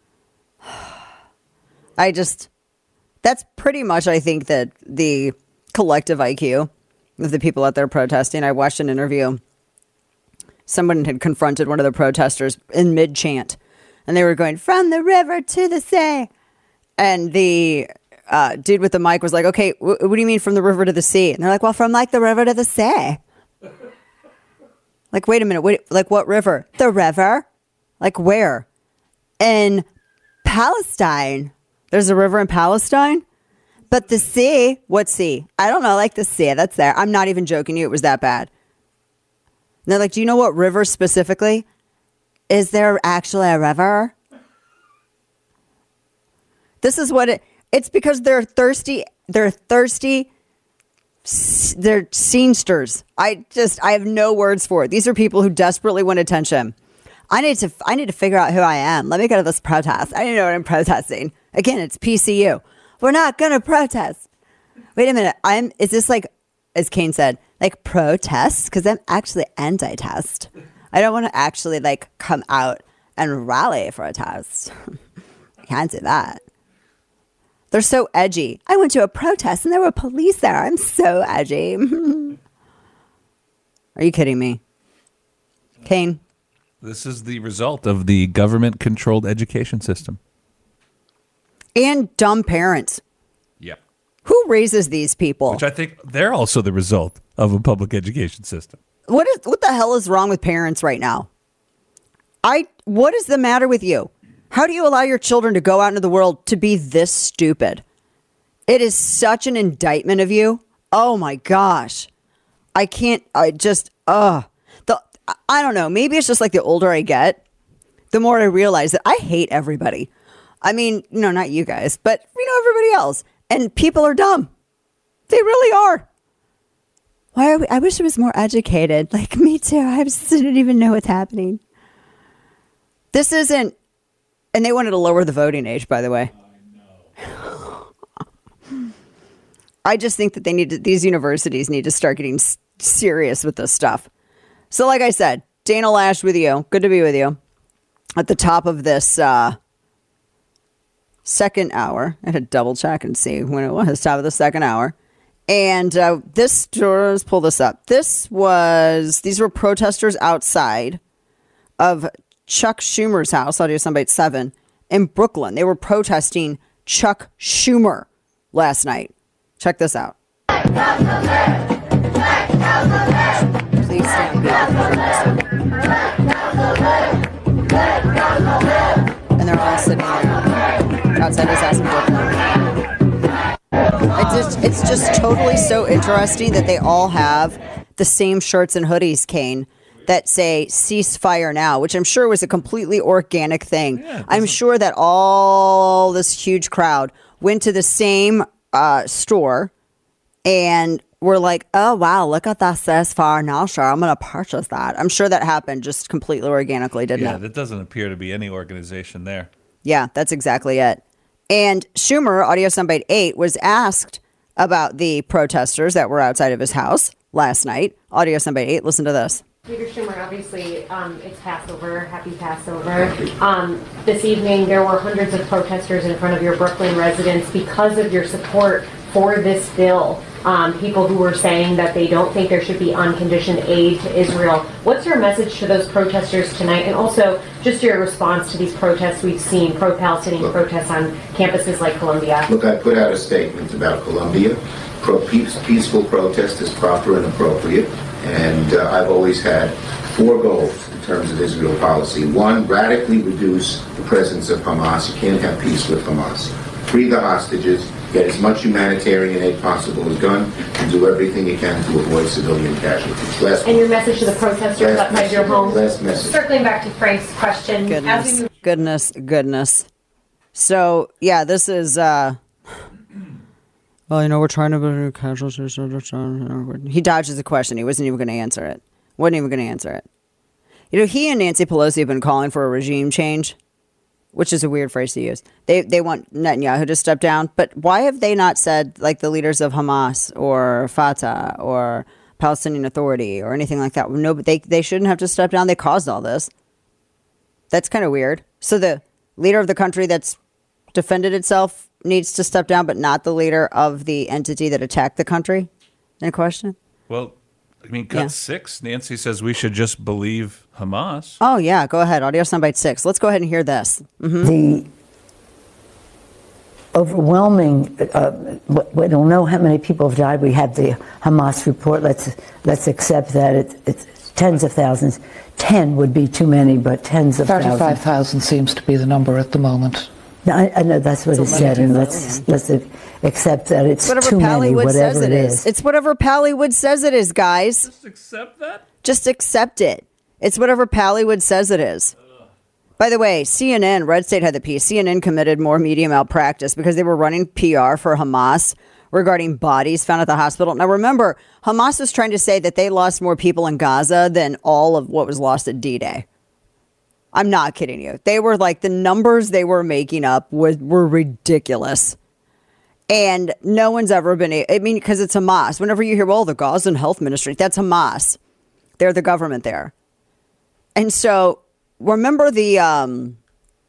I just, that's pretty much, I think, that the collective I Q of the people out there protesting. I watched an interview. Someone had confronted one of the protesters in mid-chant, and they were going, from the river to the sea. And the uh, dude with the mic was like, okay, wh- what do you mean from the river to the sea? And they're like, well, from like the river to the sea. Like, wait a minute, wait, like what river? The river? Like where? In Palestine. There's a river in Palestine? But the sea, what sea? I don't know, like the sea that's there. I'm not even joking you. It was that bad. And they're like, do you know what river specifically? Is there actually a river? This is what it, it's because they're thirsty. They're thirsty. They're scenesters. I just, I have no words for it. These are people who desperately want attention. I need to, I need to figure out who I am. Let me go to this protest. I need to know what I'm protesting. Again, it's P C U. We're not going to protest. Wait a minute. I'm, is this like, as Kane said, like protest? Because I'm actually anti-test. I don't want to actually like come out and rally for a test. I can't do that. They're so edgy. I went to a protest and there were police there. I'm so edgy. Are you kidding me? Kane? This is the result of the government-controlled education system. And dumb parents. Yep. Who raises these people? Which I think they're also the result of a public education system. What is what the hell is wrong with parents right now? I what is the matter with you? How do you allow your children to go out into the world to be this stupid? It is such an indictment of you. Oh my gosh. I can't I just uh the I don't know, maybe it's just like the older I get, the more I realize that I hate everybody. I mean, no, not you guys, but you know, everybody else. And people are dumb. They really are. Why are we, I wish I was more educated. Like me too. I just didn't even know what's happening. This isn't, and they wanted to lower the voting age, by the way. I just think that they need to, these universities need to start getting s- serious with this stuff. So like I said, Dana Loesch with you. Good to be with you. At the top of this, uh, second hour. I had to double check and see when it was. Top of the second hour. And uh, this, let's pull this up. This was, these were protesters outside of Chuck Schumer's house, Audio Soundbite seven, in Brooklyn. They were protesting Chuck Schumer last night. Check this out. Please stand back. And they're all sitting there outside his house in Brooklyn. It's just, it's just totally so interesting that they all have the same shirts and hoodies, Kane, that say ceasefire now, which I'm sure was a completely organic thing. Yeah, I'm sure that all this huge crowd went to the same uh, store and were like, oh, wow, look at that ceasefire now, sure, I'm going to purchase that. I'm sure that happened just completely organically, didn't yeah, it? Yeah, that doesn't appear to be any organization there. Yeah, that's exactly it. And Schumer, Audio Soundbite eight, was asked about the protesters that were outside of his house last night. Audio Soundbite eight, listen to this. Leader Schumer, obviously, um, it's Passover. Happy Passover. Um, this evening, there were hundreds of protesters in front of your Brooklyn residence because of your support for this bill. Um, people who were saying that they don't think there should be unconditioned aid to Israel. What's your message to those protesters tonight? And also, just your response to these protests we've seen, pro-Palestinian look, protests on campuses like Columbia. Look, I put out a statement about Columbia. Pro- peaceful protest is proper and appropriate. And uh, I've always had four goals in terms of Israel policy. One, radically reduce the presence of Hamas. You can't have peace with Hamas. Free the hostages. Get as much humanitarian aid possible as done, and do everything you can to avoid civilian casualties. Last and your message to the protesters outside message, your home? Last message. Circling back to Frank's question. Goodness, as we move- goodness, goodness. So, yeah, this is, uh, well, you know, we're trying to build casualties. He dodges the question. He wasn't even going to answer it. Wasn't even going to answer it. You know, he and Nancy Pelosi have been calling for a regime change, which is a weird phrase to use. They they want Netanyahu to step down, but why have they not said, like, the leaders of Hamas or Fatah or Palestinian Authority or anything like that? No, but they, they shouldn't have to step down. They caused all this. That's kind of weird. So the leader of the country that's defended itself needs to step down, but not the leader of the entity that attacked the country in question? Well, I mean, cut yeah. six, Nancy says we should just believe Hamas. Oh, yeah. Go ahead. Audio Soundbite six. Let's go ahead and hear this. Mm-hmm. The overwhelming, uh, we don't know how many people have died. We have the Hamas report. Let's let's accept that it, it's tens of thousands. Ten would be too many, but tens of thousands. thirty-five thousand seems to be the number at the moment. No, I, I know that's what it said, and let's let's accept that it's whatever too many, Pallywood whatever says it is. is. It's whatever Pallywood says it is, guys. Just accept that? Just accept it. It's whatever Pallywood says it is. By the way, C N N, Red State had the piece. C N N committed more media malpractice because they were running P R for Hamas regarding bodies found at the hospital. Now, remember, Hamas was trying to say that they lost more people in Gaza than all of what was lost at D-Day. I'm not kidding you. They were like, the numbers they were making up were, were ridiculous. And no one's ever been, a- I mean, because it's Hamas. Whenever you hear, well, the Gazan Health Ministry, that's Hamas. They're the government there. And so remember the um,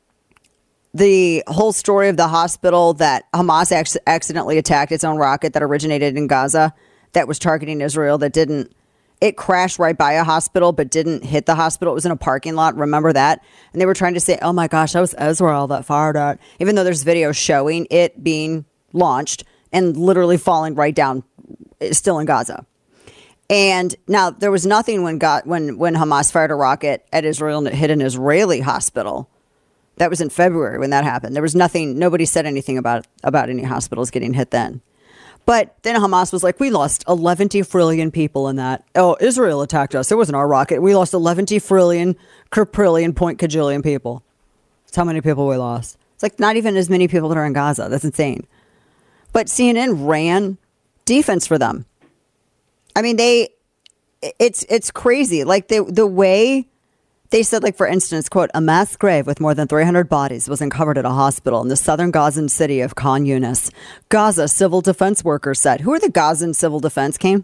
the whole story of the hospital that Hamas ac- accidentally attacked its own rocket that originated in Gaza that was targeting Israel that didn't, it crashed right by a hospital but didn't hit the hospital. It was in a parking lot. Remember that? And they were trying to say, oh my gosh, that was Israel that fired it. Even though there's video showing it being launched and literally falling right down, still in Gaza. And now there was nothing when got when when Hamas fired a rocket at Israel and it hit an Israeli hospital. That was in February when that happened. There was nothing. Nobody said anything about about any hospitals getting hit then. But then Hamas was like, we lost eleven trillion people in that. Oh, Israel attacked us. It wasn't our rocket. We lost eleven trillion, quadrillion, point cajillion people. That's how many people we lost. It's like not even as many people that are in Gaza. That's insane. But C N N ran defense for them. I mean, they, it's it's crazy. Like the the way they said, like, for instance, quote, a mass grave with more than three hundred bodies was uncovered at a hospital in the southern Gazan city of Khan Yunis. Gaza civil defense workers said. Who are the Gazan civil defense, Kane?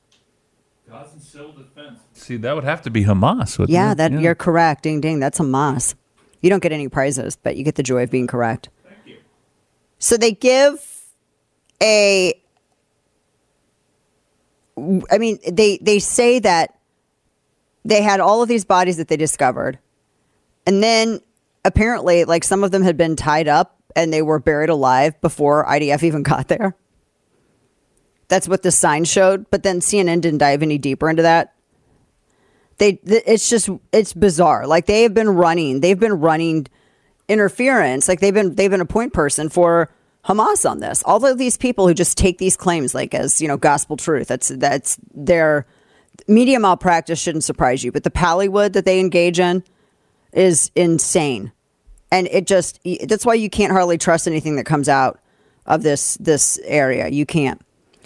Gazan civil defense. See, that would have to be Hamas. Wouldn't Yeah, it? that you're correct. Ding, ding. That's Hamas. You don't get any prizes, but you get the joy of being correct. Thank you. So they give a... I mean, they, they say that they had all of these bodies that they discovered. And then apparently, like, some of them had been tied up and they were buried alive before I D F even got there. That's what the sign showed. But then C N N didn't dive any deeper into that. They, it's just, it's bizarre. Like, they have been running, they've been running interference. Like, they've been, they've been a point person for Hamas on this. All of these people who just take these claims like as, you know, gospel truth. That's that's their media malpractice shouldn't surprise you. But the Pallywood that they engage in is insane. And it just, that's why you can't hardly trust anything that comes out of this this area. You can't.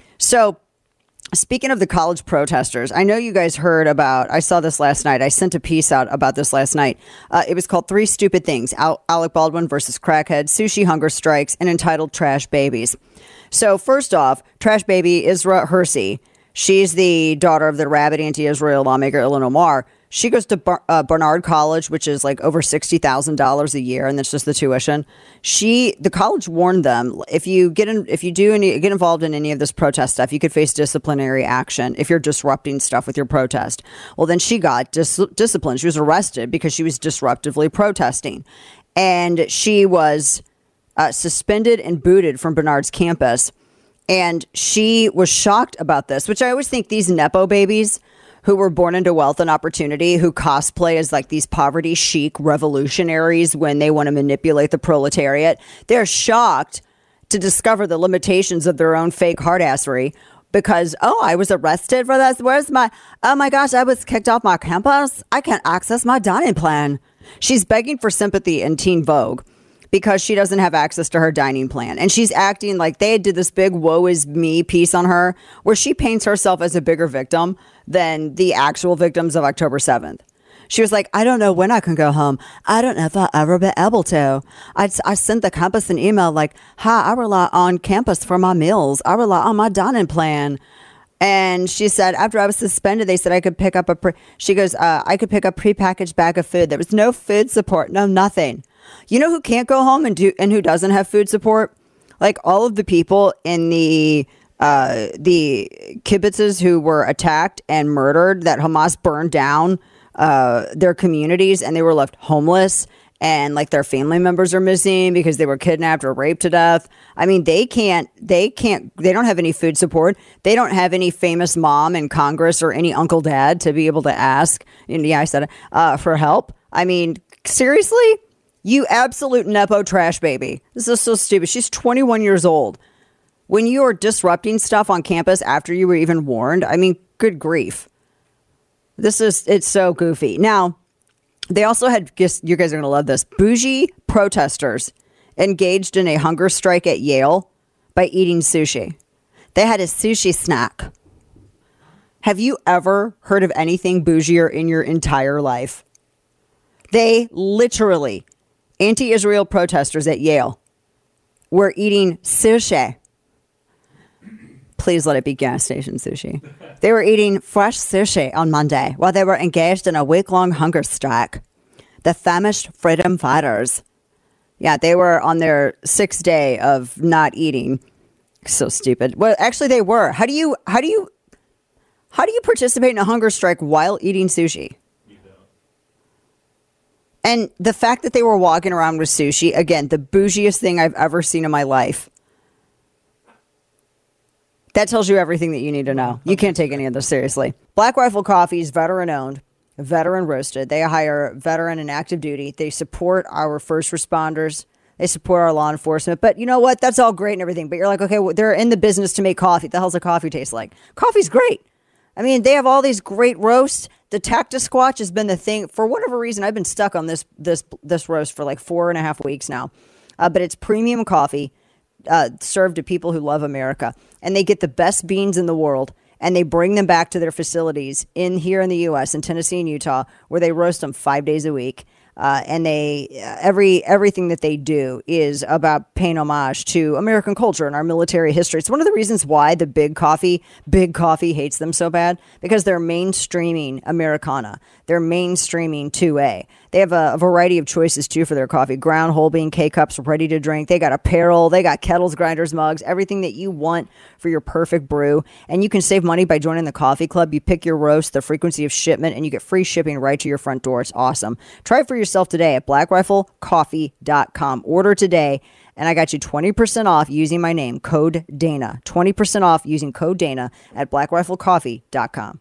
So speaking of the college protesters, I know you guys heard about, I saw this last night. I sent a piece out about this last night. Uh, it was called Three Stupid Things, Al- Alec Baldwin versus Crackhead, Sushi Hunger Strikes, and entitled Trash Babies. So first off, Trash Baby Isra Hersey. She's the daughter of the rabid anti-Israel lawmaker Ilhan Omar. She goes to Bar- uh, Barnard College, which is like over sixty thousand dollars a year, and that's just the tuition. She, the college warned them, if you get in, if you do any, get involved in any of this protest stuff, you could face disciplinary action if you're disrupting stuff with your protest. Well, then she got dis- disciplined. She was arrested because she was disruptively protesting, and she was uh, suspended and booted from Barnard's campus. And she was shocked about this, which I always think these Nepo babies who were born into wealth and opportunity, who cosplay as like these poverty chic revolutionaries when they want to manipulate the proletariat, they're shocked to discover the limitations of their own fake hardassery because, oh, I was arrested for this. Where's my, oh my gosh, I was kicked off my campus. I can't access my dining plan. She's begging for sympathy in Teen Vogue because she doesn't have access to her dining plan. And she's acting like they did this big woe is me piece on her where she paints herself as a bigger victim than the actual victims of October seventh. She was like, I don't know when I can go home. I don't know if I'll ever be able to. I, I sent the campus an email like, hi, I rely on campus for my meals. I rely on my dining plan. And she said, after I was suspended, they said I could pick up a, pre- she goes, uh, I could pick up a prepackaged bag of food. There was no food support, no nothing. You know who can't go home and do and who doesn't have food support? Like all of the people in the uh, the kibbutzes who were attacked and murdered, that Hamas burned down uh, their communities and they were left homeless and like their family members are missing because they were kidnapped or raped to death. I mean, they can't, they can't, they don't have any food support. They don't have any famous mom in Congress or any uncle dad to be able to ask. And yeah, I said it, uh, for help. I mean, seriously? You absolute Nepo trash baby. This is so stupid. She's twenty-one years old. When you are disrupting stuff on campus after you were even warned, I mean, good grief. This is, it's so goofy. Now, they also had, you guys are going to love this, bougie protesters engaged in a hunger strike at Yale by eating sushi. They had a sushi snack. Have you ever heard of anything bougier in your entire life? They literally, anti-Israel protesters at Yale, were eating sushi. Please let it be gas station sushi. They were eating fresh sushi on Monday while they were engaged in a week-long hunger strike. The famished freedom fighters. Yeah, they were on their sixth day of not eating. So stupid. Well, actually, they were. How do you, how do you, how do you participate in a hunger strike while eating sushi? And the fact that they were walking around with sushi, again, the bougiest thing I've ever seen in my life. That tells you everything that you need to know. You can't take any of this seriously. Black Rifle Coffee is veteran-owned, veteran-roasted. They hire veteran and active duty. They support our first responders. They support our law enforcement. But you know what? That's all great and everything. But you're like, okay, well, they're in the business to make coffee. What the hell's a coffee taste like? Coffee's great. I mean, they have all these great roasts. The Tactus Squatch has been the thing. For whatever reason, I've been stuck on this this this roast for like four and a half weeks now. Uh, but it's premium coffee. Uh, served to people who love America, and they get the best beans in the world, and they bring them back to their facilities in here in the U S in Tennessee and Utah, where they roast them five days a week. Uh, and they uh, every everything that they do is about paying homage to American culture and our military history. It's one of the reasons why the big coffee, big coffee hates them so bad, because they're mainstreaming Americana. They're mainstreaming two A. They have a, a variety of choices, too, for their coffee. Ground, whole bean, K-cups, ready to drink. They got apparel. They got kettles, grinders, mugs, everything that you want for your perfect brew. And you can save money by joining the coffee club. You pick your roast, the frequency of shipment, and you get free shipping right to your front door. It's awesome. Try it for yourself today at black rifle coffee dot com. Order today, and I got you twenty percent off using my name, code Dana. twenty percent off using code Dana at black rifle coffee dot com.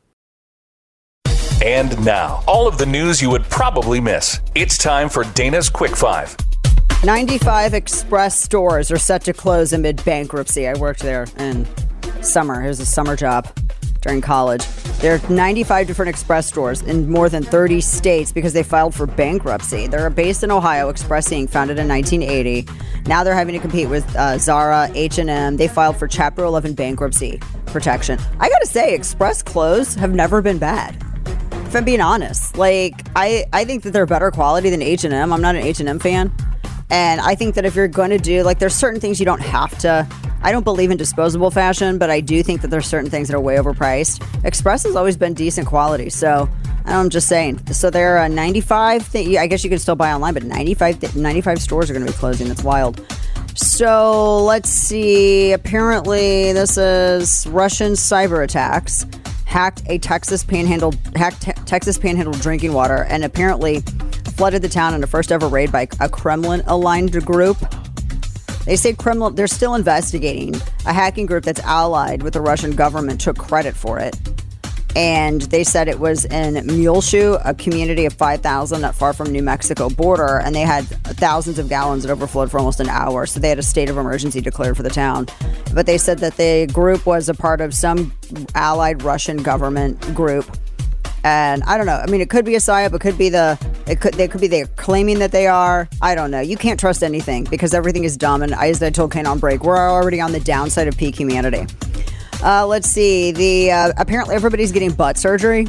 And now, all of the news you would probably miss. It's time for Dana's Quick Five. ninety-five Express stores are set to close amid bankruptcy. I worked there in summer. It was a summer job during college. There are ninety-five different Express stores in more than thirty states because they filed for bankruptcy. They're based in Ohio. Express Incorporated, founded in nineteen eighty. Now they're having to compete with uh, Zara, H and M. They filed for Chapter eleven bankruptcy protection. I gotta say, Express clothes have never been bad. If I'm being honest, like I, I think that they're better quality than H and M. I'm not an H and M fan. And I think that if you're going to do, like, there's certain things you don't have to. I don't believe in disposable fashion, but I do think that there's certain things that are way overpriced. Express has always been decent quality. So I'm just saying. So there are ninety-five, th- I guess you can still buy online, but ninety-five, ninety-five stores are going to be closing. That's wild. So let's see. Apparently, this is Russian cyber attacks. Hacked a Texas panhandle, hacked te- Texas panhandle drinking water, and apparently flooded the town in a first ever raid by a Kremlin-aligned group. They say Kremlin, they're still investigating. A hacking group that's allied with the Russian government took credit for it. And they said it was in Muleshoe, a community of five thousand not far from New Mexico border. And they had thousands of gallons that overflowed for almost an hour. So they had a state of emergency declared for the town. But they said that the group was a part of some allied Russian government group. And I don't know. I mean, it could be a psyop. It could be the, it could, they could be they're claiming that they are. I don't know. You can't trust anything because everything is dumb. And as I told Kane on break, we're already on the downside of peak humanity. Uh, let's see. The uh, apparently everybody's getting butt surgery.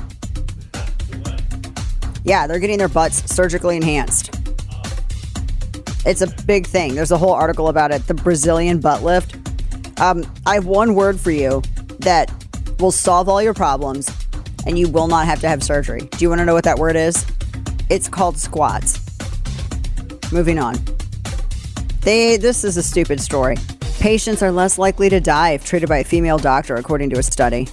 Yeah, they're getting their butts surgically enhanced. It's a big thing. There's a whole article about it. The Brazilian butt lift. Um, I have one word for you that will solve all your problems, and you will not have to have surgery. Do you want to know what that word is? It's called squats. Moving on. They. This is a stupid story. Patients are less likely to die if treated by a female doctor, according to a study.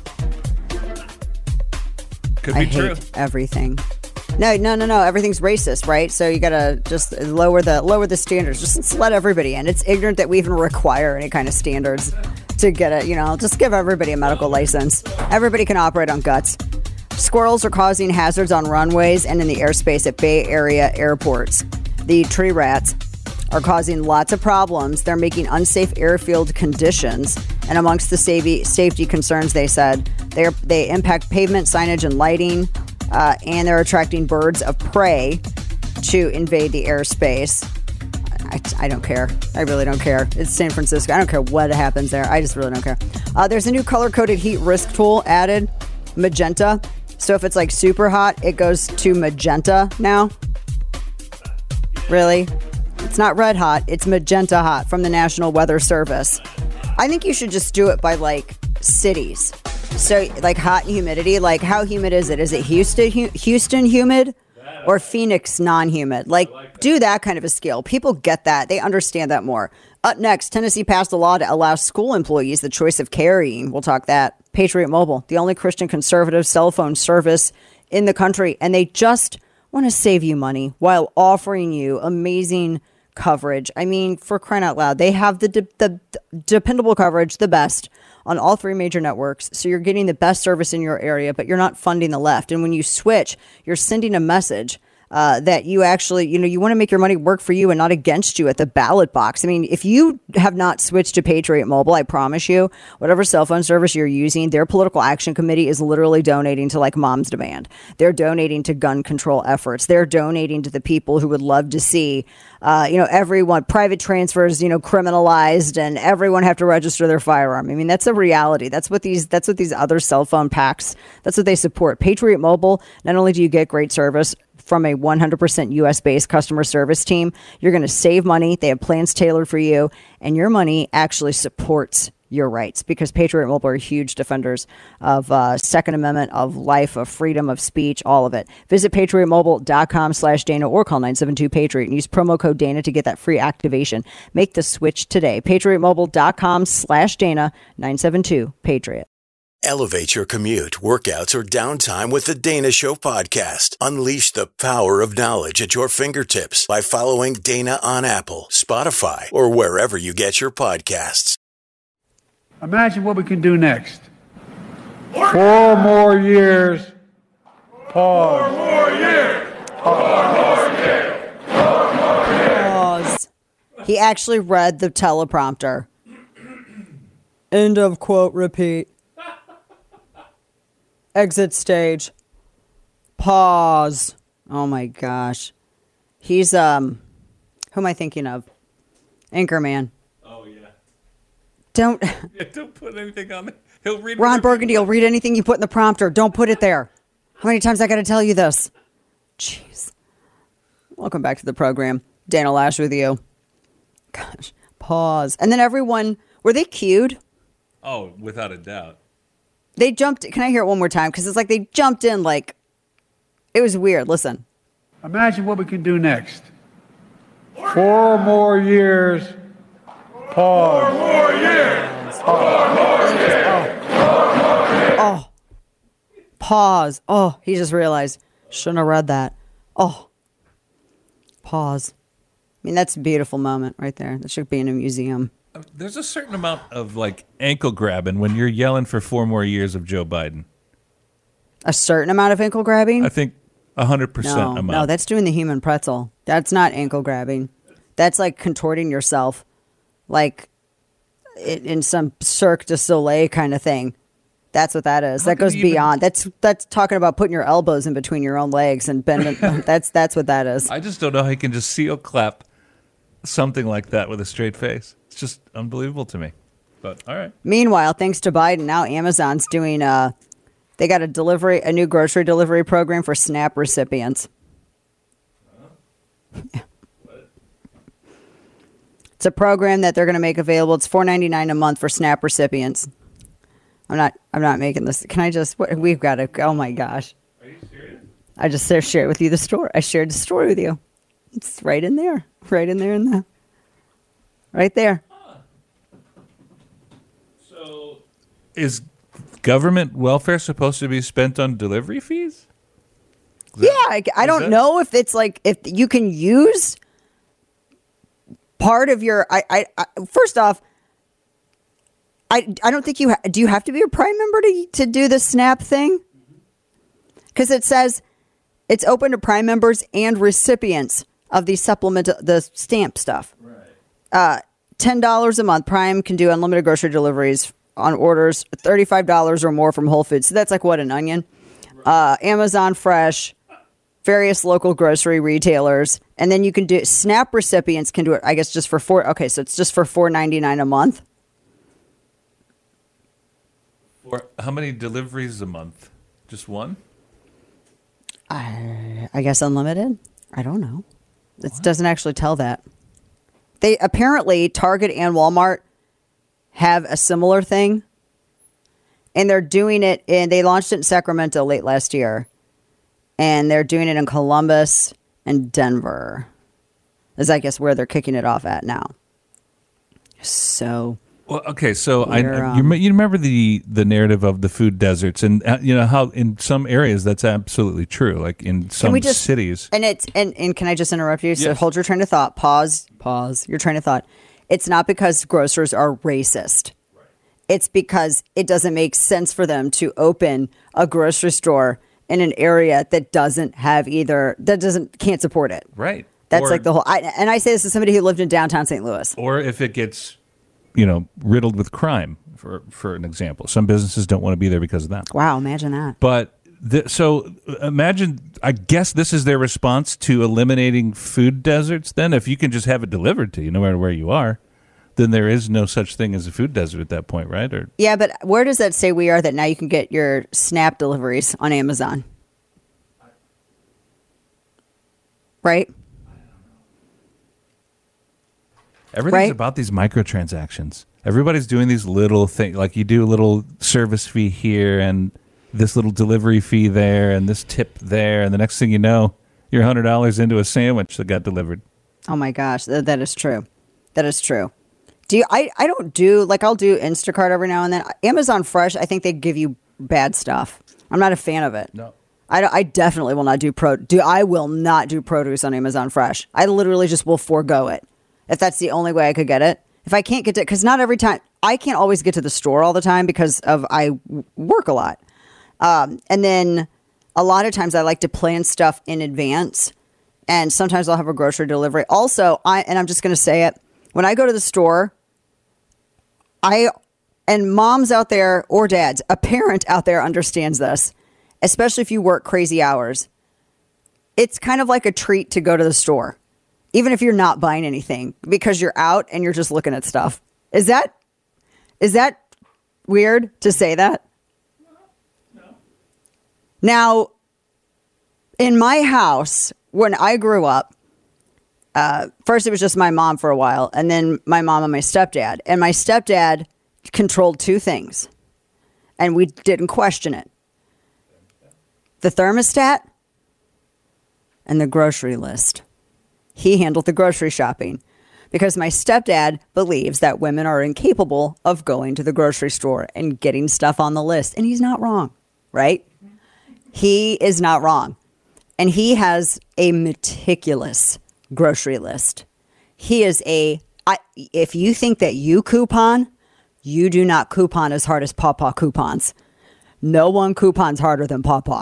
Could I be true. hate everything. No, no, no, no. Everything's racist, right? So you gotta just lower the lower the standards. Just let everybody in. It's ignorant that we even require any kind of standards to get it. You know, just give everybody a medical license. Everybody can operate on guts. Squirrels are causing hazards on runways and in the airspace at Bay Area airports. the tree rats are causing lots of problems. They're making unsafe airfield conditions. And amongst the safety, safety concerns, they said, they they impact pavement, signage, and lighting. Uh, and they're attracting birds of prey to invade the airspace. I, I don't care. I really don't care. It's San Francisco. I don't care what happens there. I just really don't care. Uh, there's a new color-coded heat risk tool added, magenta. So if it's like super hot, it goes to magenta now. Really? It's not red hot. It's magenta hot from the National Weather Service. I think you should just do it by like cities. So like hot and humidity. Like how humid is it? Is it Houston, Houston humid? Or Phoenix non-humid. Like, do that kind of a scale. People get that. They understand that more. Up next, Tennessee passed a law to allow school employees the choice of carrying. We'll talk that. Patriot Mobile, the only Christian conservative cell phone service in the country. And they just want to save you money while offering you amazing coverage. I mean, for crying out loud, they have the, de- the dependable coverage, the best, on all three major networks. So you're getting the best service in your area, but you're not funding the left. And when you switch, you're sending a message uh, that you actually, you know, you want to make your money work for you and not against you at the ballot box. I mean, if you have not switched to Patriot Mobile, I promise you, whatever cell phone service you're using, their political action committee is literally donating to like Mom's Demand. They're donating to gun control efforts. They're donating to the people who would love to see Uh, you know, everyone, private transfers, you know, criminalized, and everyone have to register their firearm. I mean, that's a reality. That's what these, that's what these other cell phone packs, that's what they support. Patriot Mobile, not only do you get great service from a one hundred percent U S based customer service team, you're going to save money. They have plans tailored for you, and your money actually supports your rights, because Patriot Mobile are huge defenders of uh, Second Amendment, of life, of freedom of speech, all of it. Visit patriotmobile.com slash Dana or call nine seven two Patriot and use promo code Dana to get that free activation. Make the switch today. patriotmobile.com slash Dana, nine seven two Patriot. Elevate your commute, workouts, or downtime with the Dana Show podcast. Unleash the power of knowledge at your fingertips by following Dana on Apple, Spotify, or wherever you get your podcasts. Imagine what we can do next. Four more years. Pause. Four more years. Four more years. Four more years. Pause. He actually read the teleprompter. End of quote, repeat. Exit stage. Pause. Oh my gosh. He's, um, who am I thinking of? Anchorman. Don't yeah, don't put anything on there. He'll read Ron Burgundy will read anything you put in the prompter. Don't put it there. How many times I got to tell you this? Jeez. Welcome back to the program. Dana Lash with you. Gosh. Pause. And then everyone, were they cued? Oh, without a doubt. They jumped. Can I hear it one more time? Because it's like they jumped in like, it was weird. Listen. Imagine what we can do next. Four more years. Pause. Four more years. Four more years. Four more years. Oh. Pause. Oh, he just realized. Shouldn't have read that. Oh. Pause. I mean, that's a beautiful moment right there. That should be in a museum. There's a certain amount of like ankle grabbing when you're yelling for four more years of Joe Biden. A certain amount of ankle grabbing? I think a hundred percent no, amount. No, that's doing the human pretzel. That's not ankle grabbing. That's like contorting yourself. Like in some Cirque du Soleil kind of thing. That's what that is. How that goes even, beyond. That's that's talking about putting your elbows in between your own legs and bending. that's that's what that is. I just don't know how he can just seal clap something like that with a straight face. It's just unbelievable to me. But all right. Meanwhile, thanks to Biden, now Amazon's doing uh they got a delivery a new grocery delivery program for SNAP recipients. Yeah. It's a program that they're going to make available. It's four ninety-nine a month for SNAP recipients. I'm not. I'm not making this. Can I just? What, we've got to. Oh my gosh! Are you serious? I just shared with you the story. I shared the story with you. It's right in there. Right in there. In the. Right there. Huh. So, is government welfare supposed to be spent on delivery fees? That, yeah, I, I don't that? know if it's like if you can use. Part of your, I, I, I, first off, I, I don't think you, ha- do you have to be a Prime member to, to do the SNAP thing? Because it says it's open to Prime members and recipients of the supplement, the stamp stuff. Right. Uh, ten dollars a month. Prime can do unlimited grocery deliveries on orders thirty-five dollars or more from Whole Foods. So that's like what, an onion? Right. Uh, Amazon Fresh, various local grocery retailers. And then you can do SNAP recipients can do it, I guess, just for four. Okay, so it's just for four ninety-nine a month. For how many deliveries a month? Just one? I, I guess unlimited. I don't know. It doesn't actually tell that. They apparently, Target and Walmart have a similar thing. And they're doing it in, they launched it in Sacramento late last year. And they're doing it in Columbus and Denver. Is, I guess, where they're kicking it off at now. So... Well, okay, so I, um, you, you remember the, the narrative of the food deserts, and uh, you know how in some areas that's absolutely true, like in some we just, cities. And it's and, and can I just interrupt you? So yes. hold your train of thought. Pause. Pause. Your train of thought. It's not because grocers are racist. Right. It's because it doesn't make sense for them to open a grocery store in an area that doesn't have either that doesn't can't support it. Right. That's or, like the whole. I, and I say this as somebody who lived in downtown Saint Louis. Or if it gets, you know, riddled with crime, for for an example. Some businesses don't want to be there because of that. Wow, imagine that. But the, so imagine, I guess this is their response to eliminating food deserts. Then, if you can just have it delivered to you, no matter where you are, then there is no such thing as a food desert at that point, right? Or yeah, but where does that say we are? That now you can get your SNAP deliveries on Amazon, right? Everything's right? about these microtransactions. Everybody's doing these little things, like you do a little service fee here and this little delivery fee there and this tip there, and the next thing you know, you're one hundred dollars into a sandwich that got delivered. Oh my gosh, that, that is true. That is true. Do you, I, I don't do, like I'll do Instacart every now and then. Amazon Fresh, I think they give you bad stuff. I'm not a fan of it. No. I, I definitely will not do pro. Do I will not do produce on Amazon Fresh. I literally just will forego it. If that's the only way I could get it. If I can't get to, because not every time, I can't always get to the store all the time because of I work a lot. Um, and then a lot of times I like to plan stuff in advance. And sometimes I'll have a grocery delivery. Also, I and I'm just going to say it. When I go to the store, I, and moms out there or dads, a parent out there understands this, especially if you work crazy hours. It's kind of like a treat to go to the store. Even if you're not buying anything, because you're out and you're just looking at stuff. Is that is that weird to say that? No. No. Now, in my house, when I grew up, uh, first it was just my mom for a while, and then my mom and my stepdad. And my stepdad controlled two things, and we didn't question it. The thermostat and the grocery list. He handled the grocery shopping because my stepdad believes that women are incapable of going to the grocery store and getting stuff on the list. And he's not wrong, right? He is not wrong. And he has a meticulous grocery list. He is a, I, if you think that you coupon, you do not coupon as hard as Pawpaw coupons. No one coupons harder than Pawpaw.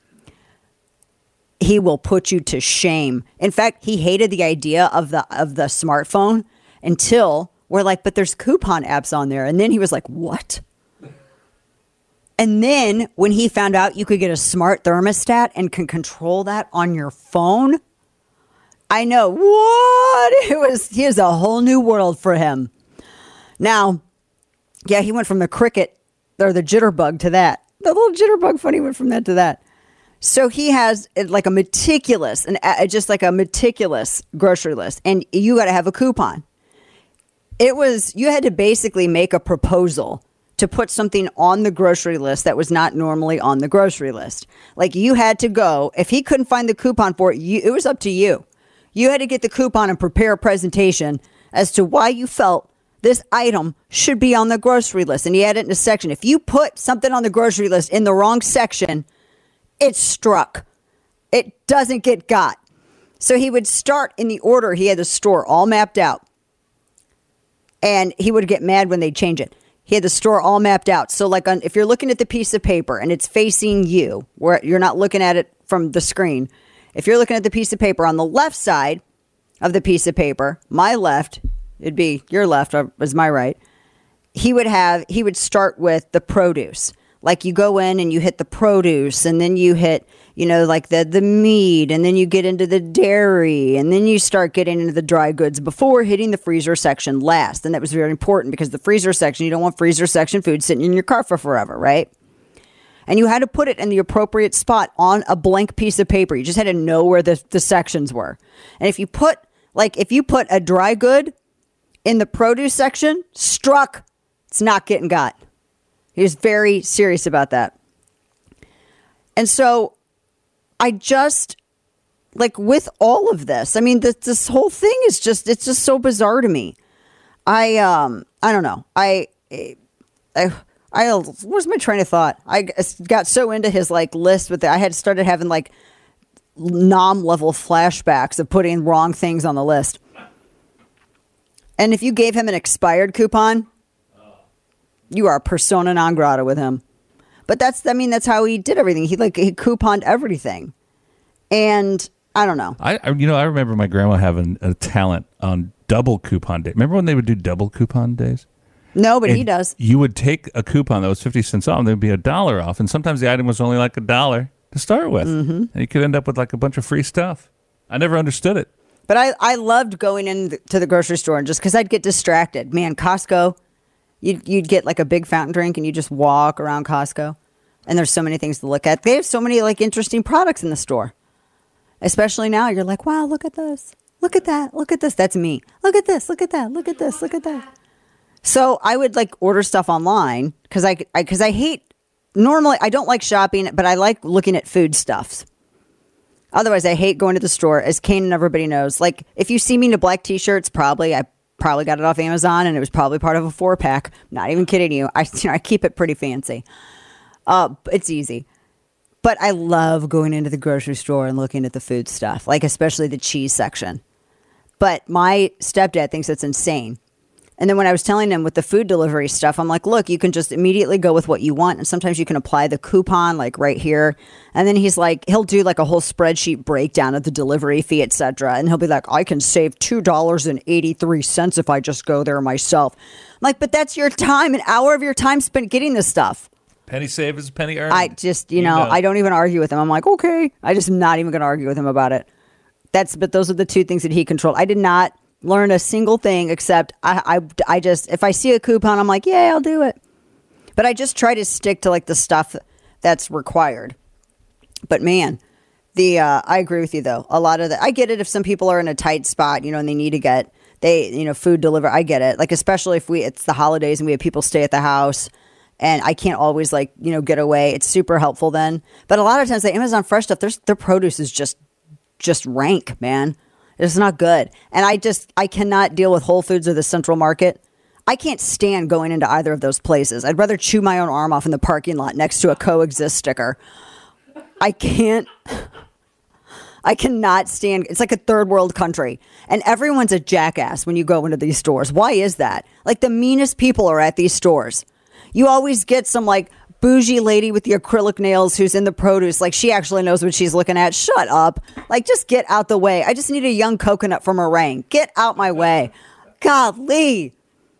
He will put you to shame. In fact, he hated the idea of the of the smartphone until we're like, but there's coupon apps on there. And then he was like, what? And then when he found out you could get a smart thermostat and can control that on your phone, I know, what? It was, he is a whole new world for him. Now, yeah, he went from the cricket or the jitterbug to that. The little jitterbug funny went from that to that. So he has like a meticulous, and just like a meticulous grocery list, and you got to have a coupon. It was, you had to basically make a proposal to put something on the grocery list that was not normally on the grocery list. Like you had to go, if he couldn't find the coupon for it, you, it was up to you. You had to get the coupon and prepare a presentation as to why you felt this item should be on the grocery list. And he had it in a section. If you put something on the grocery list in the wrong section, it's struck. It doesn't get got. So he would start in the order. He had the store all mapped out. And he would get mad when they change it. He had the store all mapped out. So like on, if you're looking at the piece of paper and it's facing you, where you're not looking at it from the screen. If you're looking at the piece of paper on the left side, of the piece of paper. My left, it'd be your left, was my right. He would have, he would start with the produce. Like you go in and you hit the produce, and then you hit, you know, like the, the meat, and then you get into the dairy, and then you start getting into the dry goods before hitting the freezer section last. And that was very important because the freezer section, you don't want freezer section food sitting in your car for forever, right? And you had to put it in the appropriate spot on a blank piece of paper. You just had to know where the, the sections were. And if you put, like, if you put a dry good in the produce section, struck, it's not getting got. He was very serious about that. And so I just, like, with all of this, I mean, this, this whole thing is just, it's just so bizarre to me. I, um, I don't know. I, I, I, where's my train of thought? I got so into his, like, list with it. I had started having, like, nom level flashbacks of putting wrong things on the list. And if you gave him an expired coupon, you are persona non grata with him. But that's, I mean, that's how he did everything. He like, he couponed everything. And I don't know. I, I you know, I remember my grandma having a talent on double coupon day. Remember when they would do double coupon days? No, but and he does. You would take a coupon that was fifty cents off, and there'd be a dollar off. And sometimes the item was only like a dollar to start with. Mm-hmm. And you could end up with like a bunch of free stuff. I never understood it. But I, I loved going into the grocery store and just because I'd get distracted. Man, Costco. You'd, you'd get like a big fountain drink and you just walk around Costco. And there's so many things to look at. They have so many like interesting products in the store. Especially now, you're like, wow, look at this. Look at that. Look at this. That's me. Look at this. Look at that. Look at this. Look at that. So I would like order stuff online because I, I, cause I hate, normally I don't like shopping, but I like looking at food stuffs. Otherwise, I hate going to the store, as Kane and everybody knows. Like, if you see me in a black t-shirt, it's probably, I probably got it off Amazon, and it was probably part of a four-pack. Not even kidding you. I, you know, I keep it pretty fancy. Uh, it's easy. But I love going into the grocery store and looking at the food stuff, like especially the cheese section. But my stepdad thinks it's insane. And then when I was telling him with the food delivery stuff, I'm like, look, you can just immediately go with what you want. And sometimes you can apply the coupon like right here. And then he's like, he'll do like a whole spreadsheet breakdown of the delivery fee, et cetera. And he'll be like, I can save two dollars and eighty-three cents if I just go there myself. I'm like, but that's your time, an hour of your time spent getting this stuff. Penny saved is a penny earned. I just, you, you know, know, I don't even argue with him. I'm like, okay. I just am not even going to argue with him about it. That's, but those are the two things that he controlled. I did not learn a single thing except I, I, I just, if I see a coupon, I'm like, yeah, I'll do it. But I just try to stick to like the stuff that's required. But man, the, uh, I agree with you though. A lot of the, I get it if some people are in a tight spot, you know, and they need to get, they, you know, food delivered. I get it. Like, especially if we, it's the holidays and we have people stay at the house and I can't always like, you know, get away. It's super helpful then. But a lot of times the Amazon Fresh stuff, there's, their produce is just, just rank, man. It's not good. And I just, I cannot deal with Whole Foods or the Central Market. I can't stand going into either of those places. I'd rather chew my own arm off in the parking lot next to a coexist sticker. I can't, I cannot stand, it's like a third world country. And everyone's a jackass when you go into these stores. Why is that? Like the meanest people are at these stores. You always get some like bougie lady with the acrylic nails who's in the produce, like she actually knows what she's looking at. Shut up. Like, just get out the way. I just need a young coconut from meringue. Get out my way. Golly.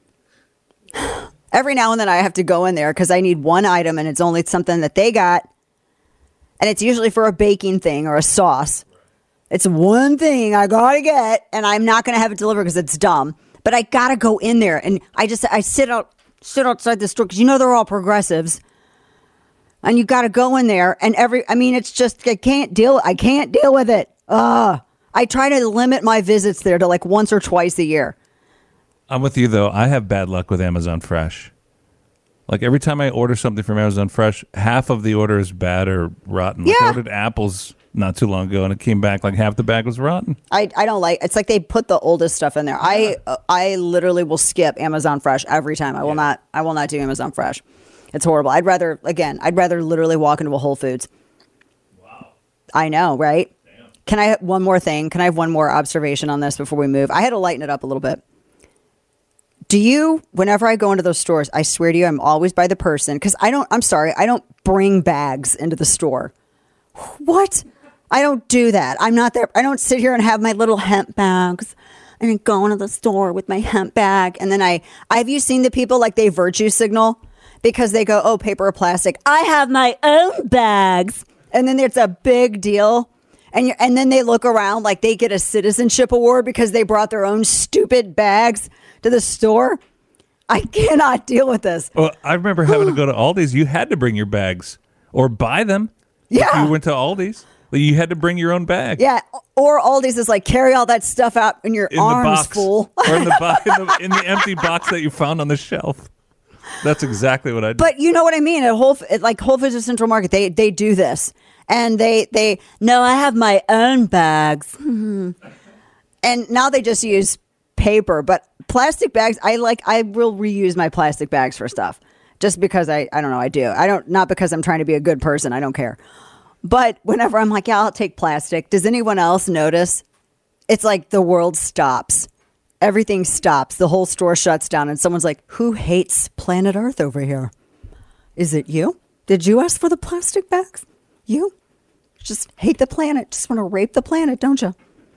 Every now and then I have to go in there because I need one item and it's only something that they got. And it's usually for a baking thing or a sauce. It's one thing I gotta get and I'm not going to have it delivered because it's dumb. But I gotta go in there and I just, I sit out, sit outside the store because you know they're all progressives. And you got to go in there and every, I mean, it's just, I can't deal, I can't deal with it. Uh, I try to limit my visits there to like once or twice a year. I'm with you though. I have bad luck with Amazon Fresh. Like every time I order something from Amazon Fresh, half of the order is bad or rotten. Like yeah. I ordered apples not too long ago and it came back like half the bag was rotten. I, I don't like, it's like they put the oldest stuff in there. Yeah. I, I literally will skip Amazon Fresh every time. I will yeah. not, I will not do Amazon Fresh. It's horrible. I'd rather, again, I'd rather literally walk into a Whole Foods. Wow. I know, right? Damn. Can I have one more thing? Can I have one more observation on this before we move? I had to lighten it up a little bit. Do you, whenever I go into those stores, I swear to you, I'm always by the person, because I don't, I'm sorry, I don't bring bags into the store. What? I don't do that. I'm not there. I don't sit here and have my little hemp bags and then go into the store with my hemp bag. And then I, have you seen the people like they virtue signal because they go, oh, paper or plastic. I have my own bags. And then it's a big deal. And you and then they look around like they get a citizenship award because they brought their own stupid bags to the store. I cannot deal with this. Well, I remember having to go to Aldi's. You had to bring your bags or buy them. Yeah. If you went to Aldi's. You had to bring your own bag. Yeah, or Aldi's is like carry all that stuff out in your in arms the box, full. or in the, bo- in, the, in the empty box that you found on the shelf. That's exactly what I did. But you know what I mean? At Whole, at like Whole Foods or Central Market, they they do this, and they they no, I have my own bags, and now they just use paper. But plastic bags, I like. I will reuse my plastic bags for stuff, just because I I don't know. I do. I don't not because I'm trying to be a good person. I don't care. But whenever I'm like, yeah, I'll take plastic. Does anyone else notice? It's like the world stops. Everything stops. The whole store shuts down. And someone's like, who hates planet Earth over here? Is it you? Did you ask for the plastic bags? You? Just hate the planet. Just want to rape the planet, don't you?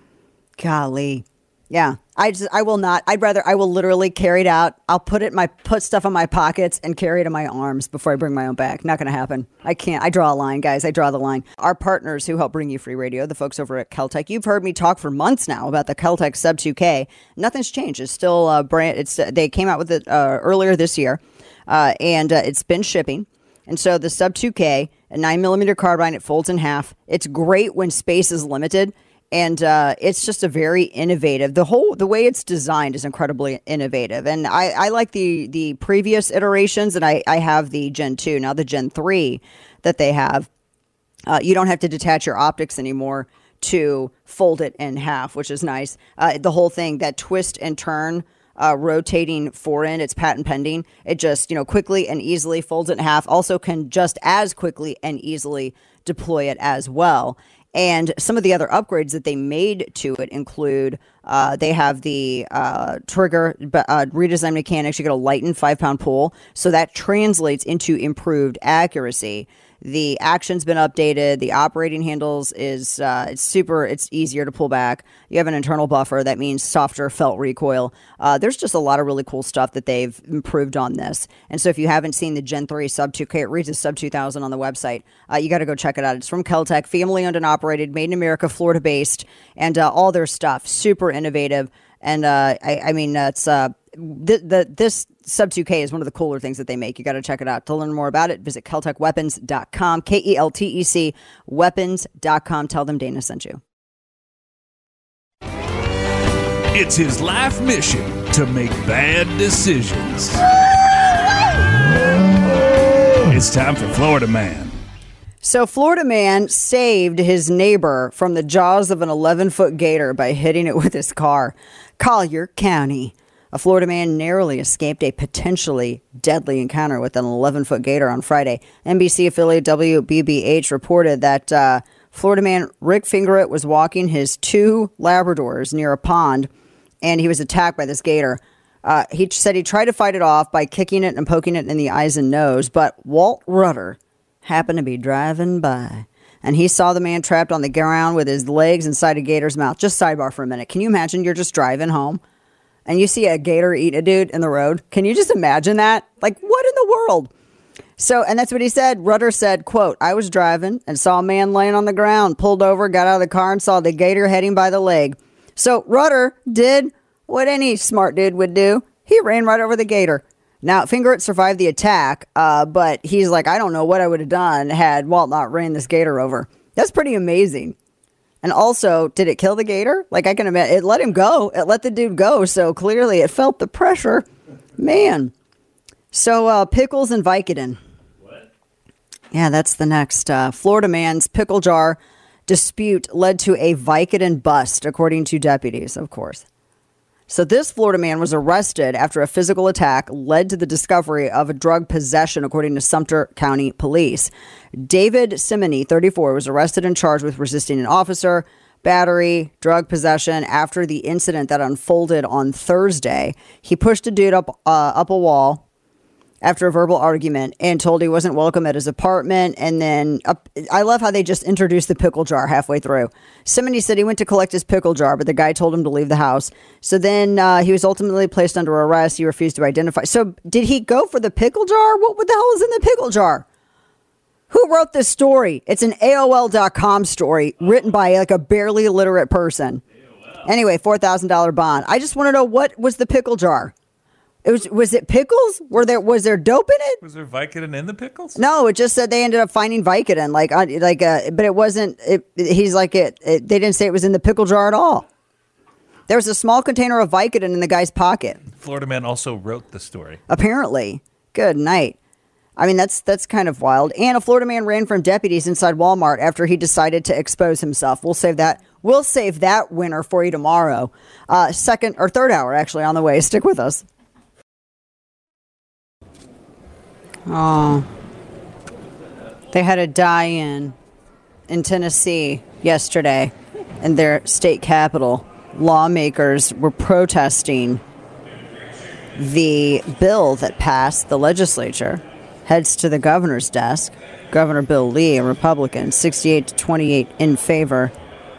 Golly. Yeah. I just, I will not. I'd rather, I will literally carry it out. I'll put it, my, put stuff in my pockets and carry it in my arms before I bring my own bag. Not going to happen. I can't. I draw a line, guys. I draw the line. Our partners who help bring you free radio, the folks over at Keltec. You've heard me talk for months now about the Keltec Sub two K. Nothing's changed. It's still uh, brand. It's uh, they came out with it uh, earlier this year, uh, and uh, it's been shipping. And so the Sub two K, a nine millimeter carbine, it folds in half. It's great when space is limited. And uh, it's just a very innovative. The whole the way it's designed is incredibly innovative. And I, I like the the previous iterations, and I, I have the Gen two. Now the Gen three that they have, uh, you don't have to detach your optics anymore to fold it in half, which is nice. Uh, the whole thing, that twist and turn, uh, rotating forend, it's patent pending. It just, you know, quickly and easily folds it in half. Also can just as quickly and easily deploy it as well. And some of the other upgrades that they made to it include uh, they have the uh, trigger uh, redesigned mechanics. You get a lightened five pound pull. So that translates into improved accuracy. The action's been updated. The operating handles is uh, it's super. It's easier to pull back. You have an internal buffer. That means softer felt recoil. Uh, there's just a lot of really cool stuff that they've improved on this. And so if you haven't seen the Gen three Sub two K, it reads as Sub two thousand on the website. Uh, you got to go check it out. It's from Keltec, family owned and operated, made in America, Florida based, and uh, all their stuff super innovative. And uh, I, I mean, uh, it's uh, the, the this Sub two K is one of the cooler things that they make. You got to check it out. To learn more about it, visit keltec weapons dot com, K E L T E C, weapons dot com. Tell them Dana sent you. It's his life mission to make bad decisions. It's time for Florida Man. So Florida man saved his neighbor from the jaws of an eleven-foot gator by hitting it with his car. Collier County. A Florida man narrowly escaped a potentially deadly encounter with an eleven-foot gator on Friday. N B C affiliate W B B H reported that uh, Florida man Rick Fingerett was walking his two Labradors near a pond, and he was attacked by this gator. Uh, he said he tried to fight it off by kicking it and poking it in the eyes and nose, but Walt Rudder happened to be driving by, and he saw the man trapped on the ground with his legs inside a gator's mouth. Just sidebar for a minute. Can you imagine you're just driving home and you see a gator eat a dude in the road? Can you just imagine that? Like, what in the world? So, and that's what he said. Rudder said, quote, I was driving and saw a man laying on the ground, pulled over, got out of the car, and saw the gator heading by the leg. So Rudder did what any smart dude would do. He ran right over the gator. Now, Fingerett survived the attack, uh, but he's like, I don't know what I would have done had Walt not ran this gator over. That's pretty amazing. And also, did it kill the gator? Like, I can imagine, it let him go. It let the dude go, so clearly it felt the pressure. Man. So, uh, pickles and Vicodin. What? Yeah, that's the next. Uh, Florida man's pickle jar dispute led to a Vicodin bust, according to deputies, of course. So this Florida man was arrested after a physical attack led to the discovery of a drug possession, according to Sumter County Police. David Simony, thirty-four, was arrested and charged with resisting an officer, battery, drug possession after the incident that unfolded on Thursday. He pushed a dude up uh, up a wall after a verbal argument and told he wasn't welcome at his apartment. And then uh, I love how they just introduced the pickle jar halfway through. Somebody said he went to collect his pickle jar, but the guy told him to leave the house. So then uh, he was ultimately placed under arrest. He refused to identify. So did he go for the pickle jar? What, what the hell is in the pickle jar? Who wrote this story? It's an A O L dot com story written by like a barely illiterate person. Anyway, four thousand dollars bond. I just want to know, what was the pickle jar? It was was it pickles? Were there was there dope in it? Was there Vicodin in the pickles? No, it just said they ended up finding Vicodin, like uh, like uh, but it wasn't. It, he's like it, it. They didn't say it was in the pickle jar at all. There was a small container of Vicodin in the guy's pocket. Florida man also wrote the story. Apparently, good night. I mean, that's that's kind of wild. And a Florida man ran from deputies inside Walmart after he decided to expose himself. We'll save that. We'll save that winner for you tomorrow. Uh, second or third hour, actually, on the way. Stick with us. Oh, they had a die-in in Tennessee yesterday in their state capital. Lawmakers were protesting the bill that passed the legislature. Heads to the governor's desk. Governor Bill Lee, a Republican, sixty-eight to twenty-eight in favor.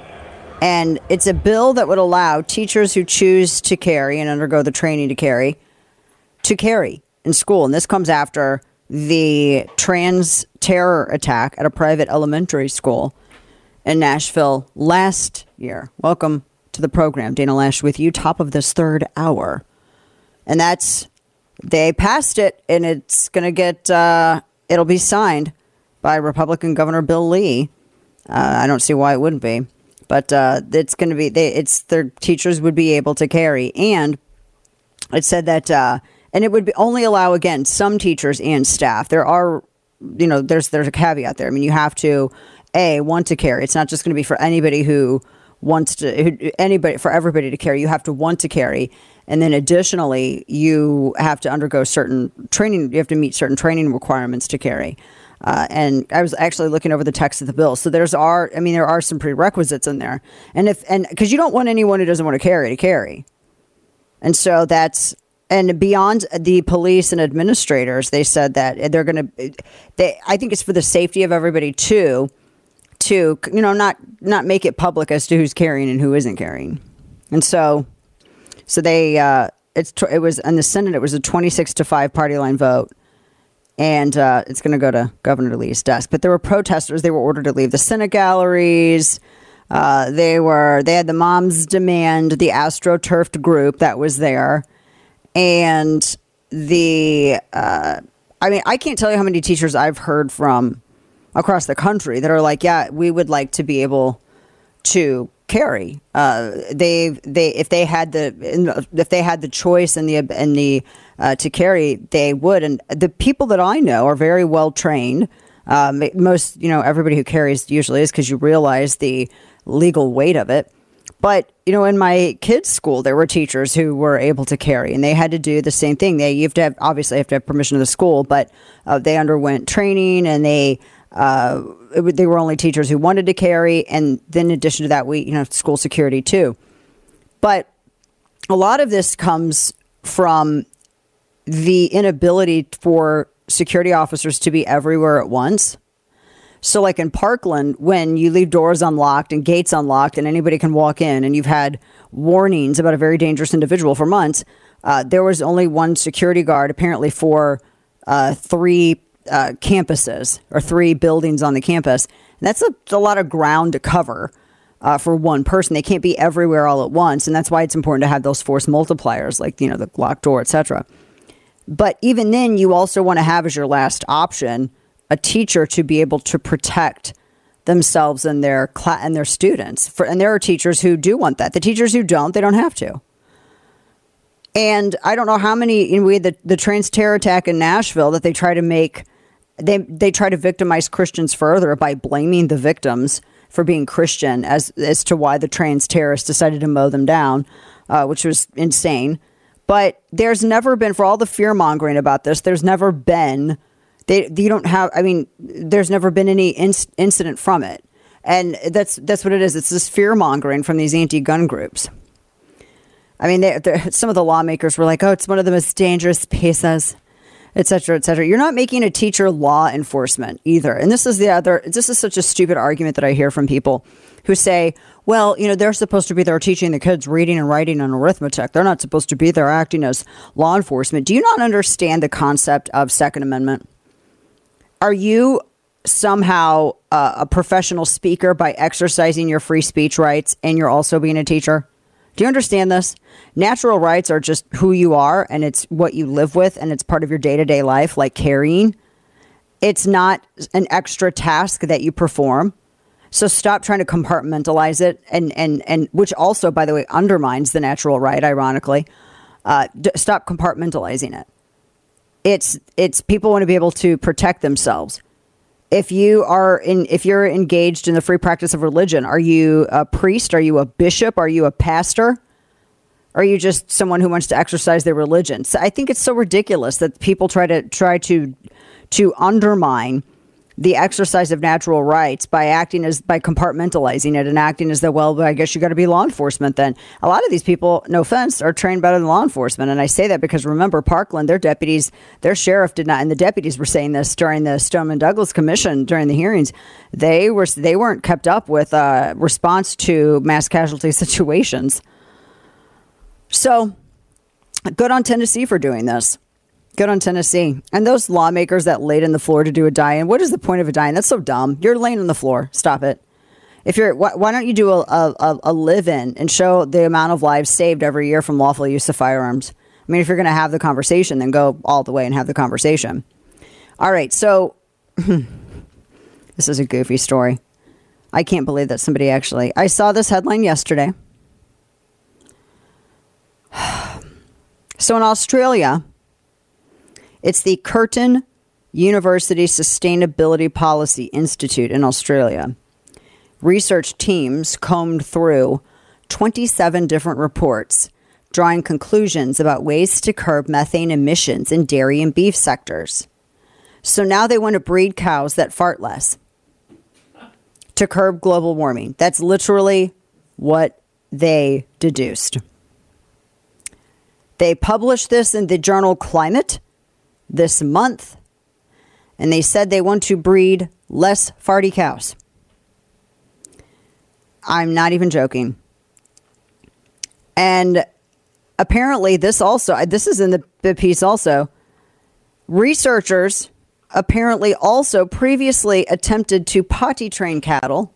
And it's a bill that would allow teachers who choose to carry and undergo the training to carry, to carry in school. And this comes after the trans terror attack at a private elementary school in Nashville last year. Welcome to the program. Dana Loesch with you, top of this third hour. And that's, they passed it, and it's going to get, uh, it'll be signed by Republican Governor Bill Lee. Uh, I don't see why it wouldn't be. But uh, it's going to be, they, it's their teachers would be able to carry. And it said that, uh, and it would be only allow, again, some teachers and staff. There are, you know, there's there's a caveat there. I mean, you have to, A, want to carry. It's not just going to be for anybody who wants to, who, anybody, for everybody to carry. You have to want to carry. And then additionally, you have to undergo certain training. You have to meet certain training requirements to carry. Uh, and I was actually looking over the text of the bill. So there's are, I mean, there are some prerequisites in there. And if, and because you don't want anyone who doesn't want to carry to carry. And so that's, and beyond the police and administrators, they said that they're going to, they, I think it's for the safety of everybody too, to, you know, not, not make it public as to who's carrying and who isn't carrying. And so, so they, uh, it's, it was in the Senate, it was a twenty-six to five party line vote. And uh, it's going to go to Governor Lee's desk. But there were protesters. They were ordered to leave the Senate galleries. Uh, they were, they had the Moms Demand, the AstroTurfed group that was there. And the, uh, I mean, I can't tell you how many teachers I've heard from across the country that are like, yeah, we would like to be able to carry. Uh, they, they, if they had the, if they had the choice and the, and the, uh, to carry, they would. And the people that I know are very well trained. Um, most, you know, everybody who carries usually is because you realize the legal weight of it. But, you know, in my kids' school, there were teachers who were able to carry, and they had to do the same thing. They, you have to have, obviously have to have permission of the school, but uh, they underwent training, and they, uh, it, they were only teachers who wanted to carry. And then in addition to that, we, you know, school security too. But a lot of this comes from the inability for security officers to be everywhere at once. So like in Parkland, when you leave doors unlocked and gates unlocked and anybody can walk in, and you've had warnings about a very dangerous individual for months, uh, there was only one security guard apparently for uh, three uh, campuses or three buildings on the campus. And that's a, a lot of ground to cover uh, for one person. They can't be everywhere all at once. And that's why it's important to have those force multipliers, like, you know, the locked door, et cetera. But even then, you also want to have as your last option a teacher to be able to protect themselves and their cl- and their students. For, and there are teachers who do want that. The teachers who don't, they don't have to. And I don't know how many, you know, we had the, the trans terror attack in Nashville that they try to make, they they try to victimize Christians further by blaming the victims for being Christian as, as to why the trans terrorists decided to mow them down, uh, which was insane. But there's never been, for all the fear mongering about this, there's never been, they you don't have, I mean, there's never been any inc- incident from it. And that's that's what it is. It's this fear mongering from these anti-gun groups. I mean, they, some of the lawmakers were like, oh, it's one of the most dangerous pieces. et cetera, et cetera. You're not making a teacher law enforcement either. And this is the other, this is such a stupid argument that I hear from people who say, well, you know, they're supposed to be there teaching the kids reading and writing and arithmetic. They're not supposed to be there acting as law enforcement. Do you not understand the concept of Second Amendment? Are you somehow uh, a professional speaker by exercising your free speech rights and you're also being a teacher? Do you understand this? Natural rights are just who you are, and it's what you live with, and it's part of your day-to-day life, like carrying. It's not an extra task that you perform. So stop trying to compartmentalize it, and, and, and which also, by the way, undermines the natural right, ironically. Uh, d- stop compartmentalizing it. It's it's people want to be able to protect themselves. If you are in, if you're engaged in the free practice of religion, are you a priest? Are you a bishop? Are you a pastor? Are you just someone who wants to exercise their religion? So I think it's so ridiculous that people try to try to to undermine the exercise of natural rights by acting as by compartmentalizing it and acting as though, well, I guess you got to be law enforcement then. A lot of these people, no offense, are trained better than law enforcement. And I say that because remember, Parkland, their deputies, their sheriff did not, and the deputies were saying this during the Stoneman Douglas Commission during the hearings. They were they weren't kept up with uh, response to mass casualty situations. So good on Tennessee for doing this. Good on Tennessee. And those lawmakers that laid on the floor to do a die-in. What is the point of a die-in? That's so dumb. You're laying on the floor. Stop it. If you're, why, why don't you do a, a, a live-in and show the amount of lives saved every year from lawful use of firearms? I mean, if you're going to have the conversation, then go all the way and have the conversation. All right. So this is a goofy story. I can't believe that somebody actually, I saw this headline yesterday. So in Australia, it's the Curtin University Sustainability Policy Institute in Australia. Research teams combed through twenty-seven different reports, drawing conclusions about ways to curb methane emissions in dairy and beef sectors. So now they want to breed cows that fart less to curb global warming. That's literally what they deduced. They published this in the journal Climate this month, and they said they want to breed less farty cows. I'm not even joking. And apparently this also, this is in the, the piece also, researchers apparently also previously attempted to potty train cattle,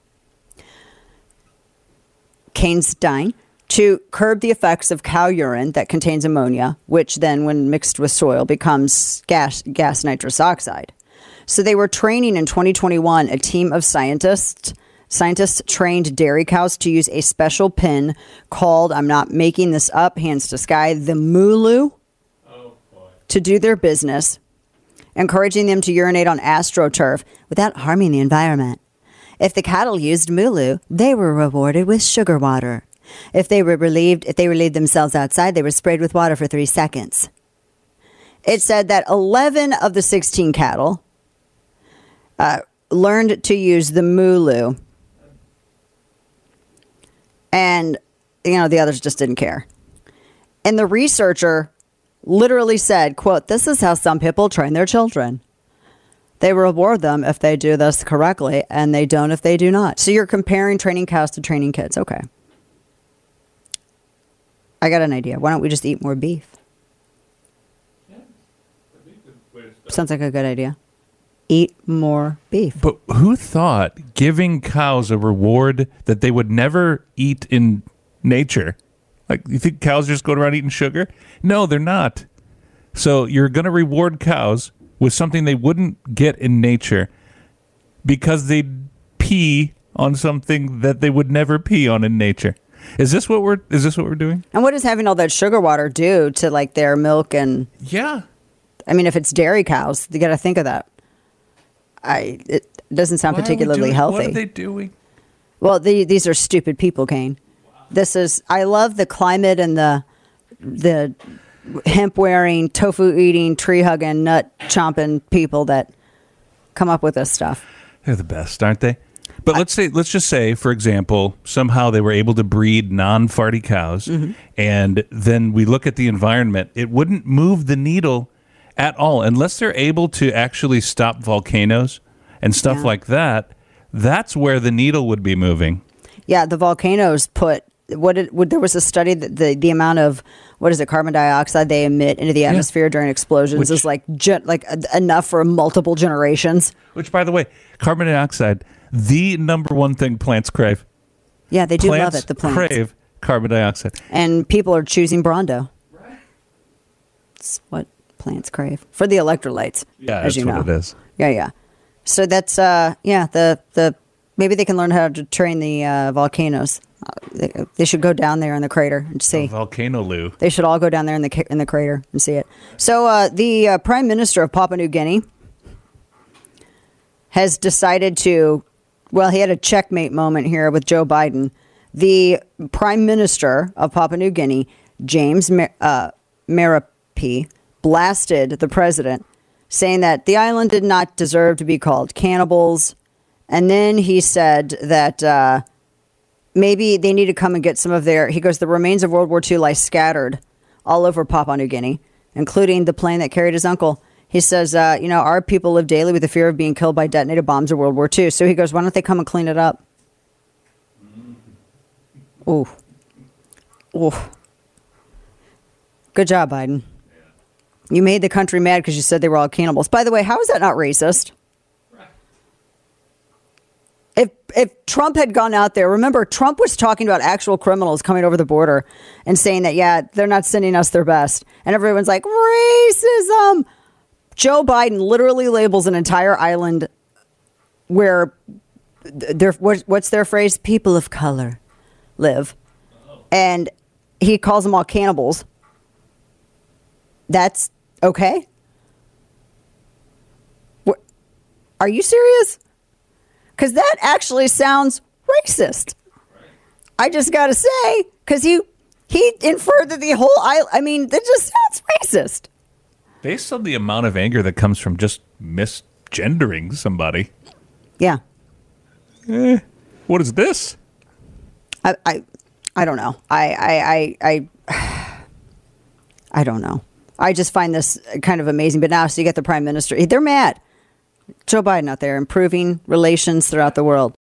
Cainstein, to curb the effects of cow urine that contains ammonia, which then, when mixed with soil, becomes gas, gas nitrous oxide. So they were training in twenty twenty-one a team of scientists. Scientists trained dairy cows to use a special pin called, I'm not making this up, hands to sky, the Mooloo, oh, to do their business, encouraging them to urinate on AstroTurf without harming the environment. If the cattle used Mooloo, they were rewarded with sugar water. If they were relieved, if they relieved themselves outside, they were sprayed with water for three seconds. It said that eleven of the sixteen cattle uh, learned to use the Mooloo, and you know the others just didn't care. And the researcher literally said, "quote This is how some people train their children. They reward them if they do this correctly, and they don't if they do not." So you're comparing training cows to training kids, okay? I got an idea. Why don't we just eat more beef? Sounds like a good idea. Eat more beef. But who thought giving cows a reward that they would never eat in nature? Like, you think cows just go around eating sugar? No, they're not. So you're going to reward cows with something they wouldn't get in nature because they pee on something that they would never pee on in nature. Is this what we're is this what we're doing? And what does having all that sugar water do to like their milk and Yeah. I mean, if it's dairy cows, you got to think of that. I it doesn't sound Why are we particularly doing- healthy. What are they doing? Well, the, these are stupid people, Kane. This is I love the climate and the the hemp wearing, tofu eating, tree hugging, nut chomping people that come up with this stuff. They're the best, aren't they? But let's say, let's just say, for example, somehow they were able to breed non-farty cows, Mm-hmm. and then we look at the environment. It wouldn't move the needle at all. Unless they're able to actually stop volcanoes and stuff Yeah. like that, that's where the needle would be moving. Yeah, the volcanoes put what it what, there was a study that the the amount of what is it carbon dioxide they emit into the atmosphere during explosions Which- is like gen, like uh, enough for multiple generations. Which, by the way, carbon dioxide, the number one thing plants crave. Yeah, they do plants love it. The plants crave carbon dioxide. and people are choosing Brawndo. Right. It's what plants crave for the electrolytes. Yeah, as that's you know. what it is. Yeah, yeah. So that's uh, yeah. The the maybe they can learn how to train the uh, volcanoes. Uh, they, they should go down there in the crater and see. Volcano Lou. They should all go down there in the ca- in the crater and see it. So uh, the uh, Prime Minister of Papua New Guinea has decided to. Well, he had a checkmate moment here with Joe Biden. The Prime Minister of Papua New Guinea, James Mar- uh, Marape, blasted the president, saying that the island did not deserve to be called cannibals. And then he said that uh, maybe they need to come and get some of their, he goes, the remains of World War Two lie scattered all over Papua New Guinea, including the plane that carried his uncle. He says, uh, you know, our people live daily with the fear of being killed by detonated bombs of World War Two. So he goes, why don't they come and clean it up? Ooh. Ooh. Good job, Biden. You made the country mad because you said they were all cannibals. By the way, how is that not racist? If if Trump had gone out there, remember, Trump was talking about actual criminals coming over the border and saying that, yeah, they're not sending us their best. And everyone's like, racism. Joe Biden literally labels an entire island where their what's their phrase? People of color live. And he calls them all cannibals. That's okay? What, are you serious? Because that actually sounds racist. I just got to say, because he, he inferred that the whole island, I mean, that just sounds racist. Based on the amount of anger that comes from just misgendering somebody. Yeah. Eh, what is this? I, I, I don't know. I, I, I, I, I don't know. I just find this kind of amazing. But now, so you get the prime minister. They're mad. Joe Biden out there improving relations throughout the world.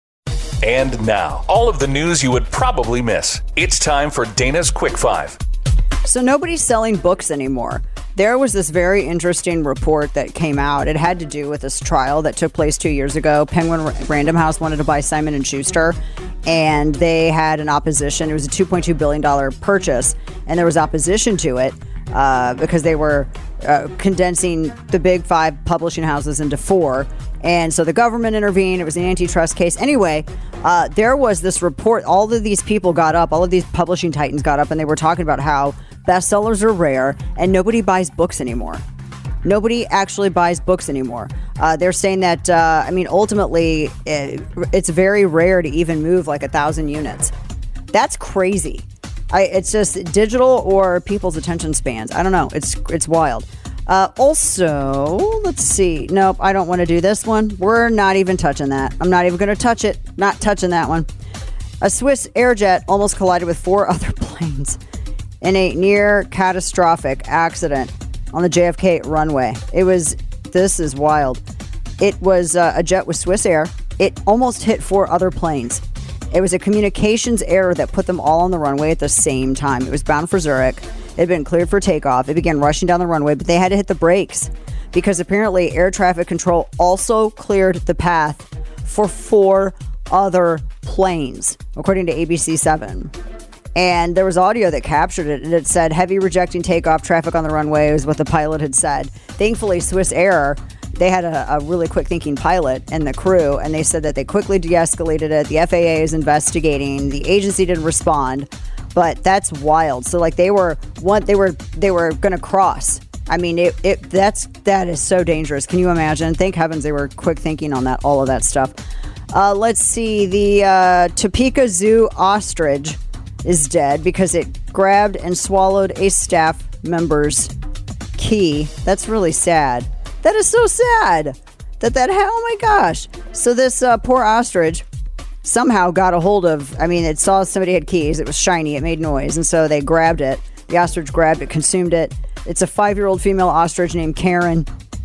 And now, all of the news you would probably miss. It's time for Dana's Quick Five. So nobody's selling books anymore. There was this very interesting report that came out. It had to do with this trial that took place two years ago. Penguin Random House wanted to buy Simon and Schuster, and they had an opposition. It was a two point two billion dollars purchase, and there was opposition to it uh, because they were uh, condensing the big five publishing houses into four. And so the government intervened. It was an antitrust case. Anyway, uh, there was this report. All of these people got up. All of these publishing titans got up, and they were talking about how bestsellers are rare and nobody buys books anymore. Nobody actually buys books anymore. Uh, they're saying that, uh, I mean, ultimately, it, it's very rare to even move like a thousand units. That's crazy. I, it's just digital or people's attention spans. I don't know. It's it's wild. Uh, also, let's see. Nope, I don't want to do this one. We're not even touching that. I'm not even going to touch it. Not touching that one. A Swiss Airjet almost collided with four other planes in a near catastrophic accident on the J F K runway. It was, this is wild. It was uh, a jet with Swiss Air. It almost hit four other planes. It was a communications error that put them all on the runway at the same time. It was bound for Zurich. It had been cleared for takeoff. It began rushing down the runway, but they had to hit the brakes because apparently air traffic control also cleared the path for four other planes, according to A B C seven. And there was audio that captured it, and it said, heavy rejecting takeoff traffic on the runway is what the pilot had said. Thankfully, Swiss Air, they had a, a really quick-thinking pilot and the crew, and they said that they quickly de-escalated it. The F A A is investigating. The agency didn't respond, but that's wild. So, like, they were one, they were they were going to cross. I mean, it, it that's that is so dangerous. Can you imagine? Thank heavens they were quick thinking on that, all of that stuff. Uh, let's see. The uh, Topeka Zoo ostrich is dead because it grabbed and swallowed a staff member's key. That's really sad. That is so sad that that ha- oh my gosh. So this uh, poor ostrich somehow got a hold of, I mean, it saw somebody had keys. It was shiny. It made noise. And so they grabbed it. The ostrich grabbed it, consumed it, It's a five-year-old female ostrich named Karen.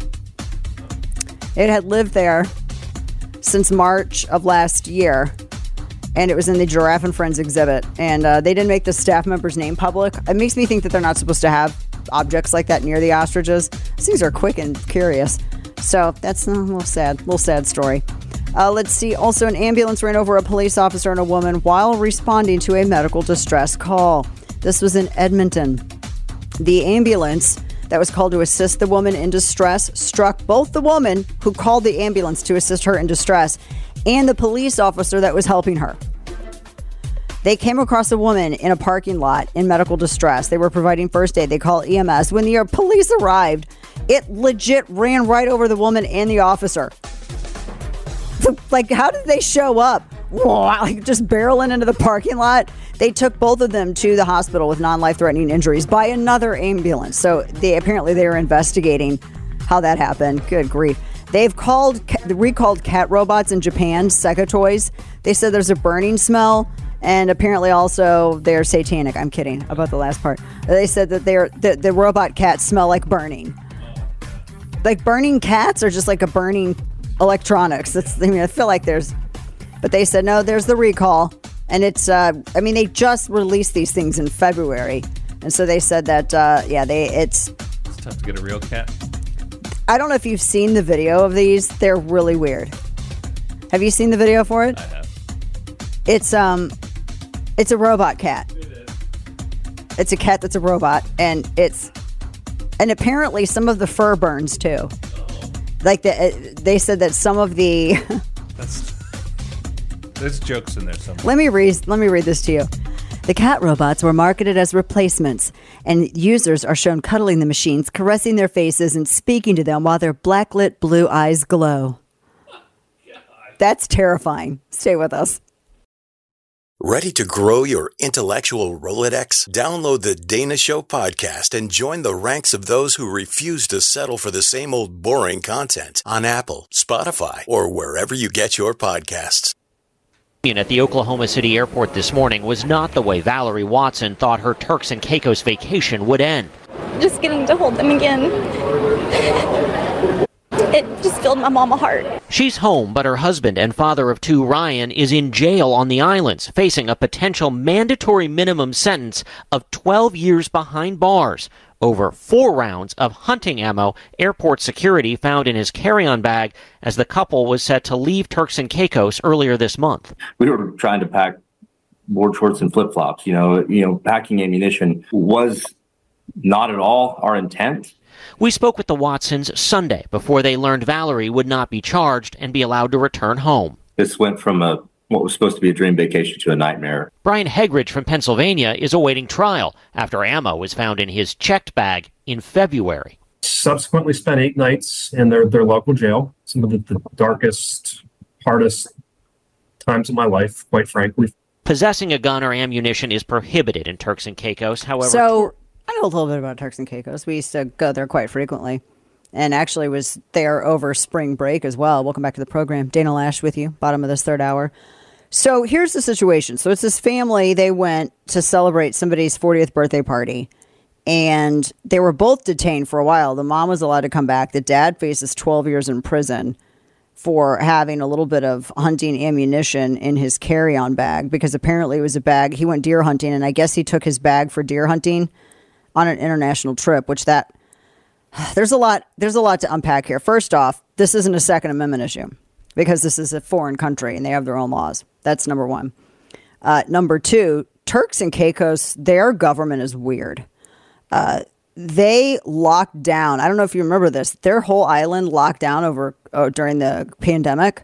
It had lived there since March of last year, and it was in the Giraffe and Friends exhibit. And uh, they didn't make the staff member's name public. It makes me think that they're not supposed to have objects like that near the ostriches. These things are quick and curious. So that's a little sad, little sad story. Uh, let's see. Also, an ambulance ran over a police officer and a woman while responding to a medical distress call. This was in Edmonton. The ambulance that was called to assist the woman in distress struck both the woman who called the ambulance to assist her in distress and the police officer that was helping her. They came across a woman in a parking lot in medical distress. They were providing first aid. They called E M S. When the police arrived, it legit ran right over the woman and the officer. Like, how did they show up? Whoa, like just barreling into the parking lot. They took both of them to the hospital with non-life-threatening injuries by another ambulance. So they apparently they are investigating how that happened. Good grief. They've called recalled cat robots in Japan, Sega Toys. They said there's a burning smell, and apparently also they're satanic. I'm kidding about the last part. They said that they're the, the robot cats smell like burning. Like burning cats or just like a burning electronics. That's, I mean, I feel like there's, but they said no, there's the recall. And it's, uh, I mean, they just released these things in February. And so they said that, uh, yeah, they, it's. It's tough to get a real cat. I don't know if you've seen the video of these. They're really weird. Have you seen the video for it? I have. It's, um, it's a robot cat. It is. It's a cat that's a robot. And it's, and apparently some of the fur burns too. Oh. Like the, they said that some of the. That's. There's jokes in there somewhere. Let me read. Let me read this to you. The cat robots were marketed as replacements, and users are shown cuddling the machines, caressing their faces, and speaking to them while their blacklit blue eyes glow. That's terrifying. Stay with us. Ready to grow your intellectual Rolodex? Download the Dana Show podcast and join the ranks of those who refuse to settle for the same old boring content on Apple, Spotify, or wherever you get your podcasts. At the Oklahoma City airport this morning was not the way Valerie Watson thought her Turks and Caicos vacation would end. Just getting to hold them again, it just filled my mama heart. She's home, but her husband and father of two, Ryan, is in jail on the islands, facing a potential mandatory minimum sentence of twelve years behind bars over four rounds of hunting ammo airport security found in his carry-on bag as the couple was set to leave Turks and Caicos earlier this month. We were trying to pack board shorts and flip-flops. You know, you know, packing ammunition was not at all our intent. We spoke with the Watsons Sunday before they learned Valerie would not be charged and be allowed to return home. This went from a what was supposed to be a dream vacation to a nightmare. Brian Hegridge from Pennsylvania is awaiting trial after ammo was found in his checked bag in February. Subsequently spent eight nights in their, their local jail, some of the, the darkest, hardest times of my life, quite frankly. Possessing a gun or ammunition is prohibited in Turks and Caicos, however... So, I know a little bit about Turks and Caicos. We used to go there quite frequently. And actually was there over spring break as well. Welcome back to the program. Dana Lash with you, bottom of this third hour. So here's the situation. So it's this family. They went to celebrate somebody's fortieth birthday party. And they were both detained for a while. The mom was allowed to come back. The dad faces twelve years in prison for having a little bit of hunting ammunition in his carry-on bag. Because apparently it was a bag. He went deer hunting. And I guess he took his bag for deer hunting on an international trip, which that... There's a lot there's a lot to unpack here. First off, this isn't a Second Amendment issue because this is a foreign country and they have their own laws. That's number one. Uh, number two, Turks and Caicos, their government is weird. Uh, they locked down. I don't know if you remember this. Their whole island locked down over uh, during the pandemic.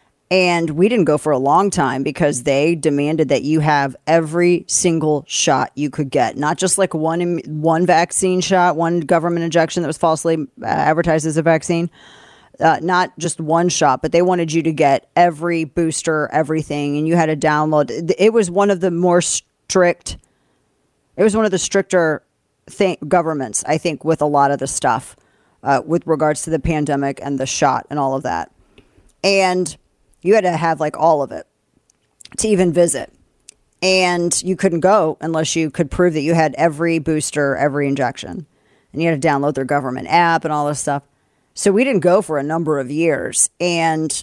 And we didn't go for a long time because they demanded that you have every single shot you could get. Not just like one one vaccine shot, one government injection that was falsely uh, advertised as a vaccine. Uh, not just one shot, but they wanted you to get every booster, everything. And you had to download. It was one of the more strict, it was one of the stricter th- governments, I think, with a lot of the stuff uh, with regards to the pandemic and the shot and all of that. And you had to have like all of it to even visit. And you couldn't go unless you could prove that you had every booster, every injection. and you had to download their government app and all this stuff. So we didn't go for a number of years. And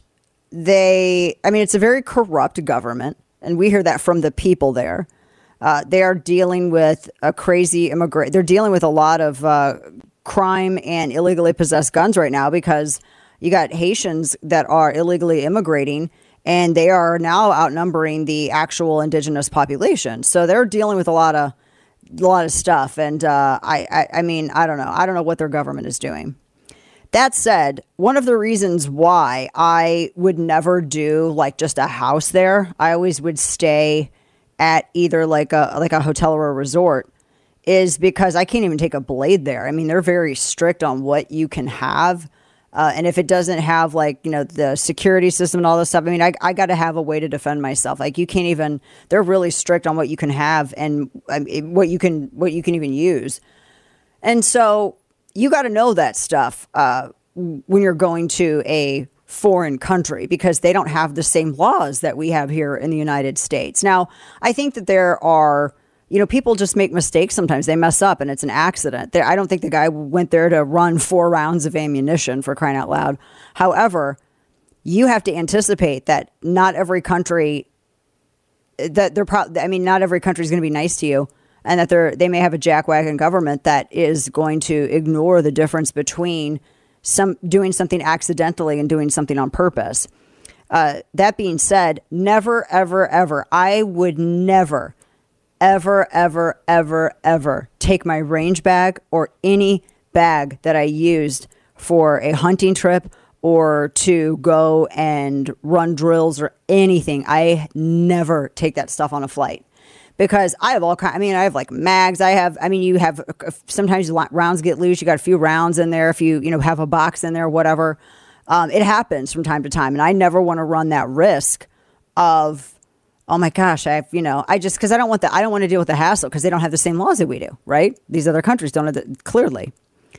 they, I mean, it's a very corrupt government. And we hear that from the people there. Uh, they are dealing with a crazy immigrant. They're dealing with a lot of uh, crime and illegally possessed guns right now because you got Haitians that are illegally immigrating, and they are now outnumbering the actual indigenous population. So they're dealing with a lot of a lot of stuff. And uh, I, I, I mean, I don't know. I don't know what their government is doing. That said, one of the reasons why I would never do like just a house there, I always would stay at either like a like a hotel or a resort, is because I can't even take a blade there. I mean, they're very strict on what you can have. Uh, and if it doesn't have like, you know, the security system and all this stuff, I mean, I, I got to have a way to defend myself. Like you can't even, they're really strict on what you can have and I mean, what you can, what you can even use. And so you got to know that stuff uh, when you're going to a foreign country, because they don't have the same laws that we have here in the United States. Now, I think that there are, you know, people just make mistakes sometimes. They mess up and it's an accident. There, I don't think the guy went there to run four rounds of ammunition, for crying out loud. However, you have to anticipate that not every country, that they're pro- I mean, not every country is going to be nice to you, and that they're they may have a jackwagon government that is going to ignore the difference between some doing something accidentally and doing something on purpose. Uh, that being said, never, ever, ever, I would never, ever, ever, ever, ever take my range bag or any bag that I used for a hunting trip or to go and run drills or anything. I never take that stuff on a flight. Because I have all kind. I mean, I have like mags. I have. I mean, you have sometimes rounds get loose. You got a few rounds in there. If you you know have a box in there, whatever. Um, it happens from time to time, and I never want to run that risk of, oh my gosh, I have, you know, I just because I don't want that. I don't want to deal with the hassle because they don't have the same laws that we do, right? These other countries don't have the, clearly.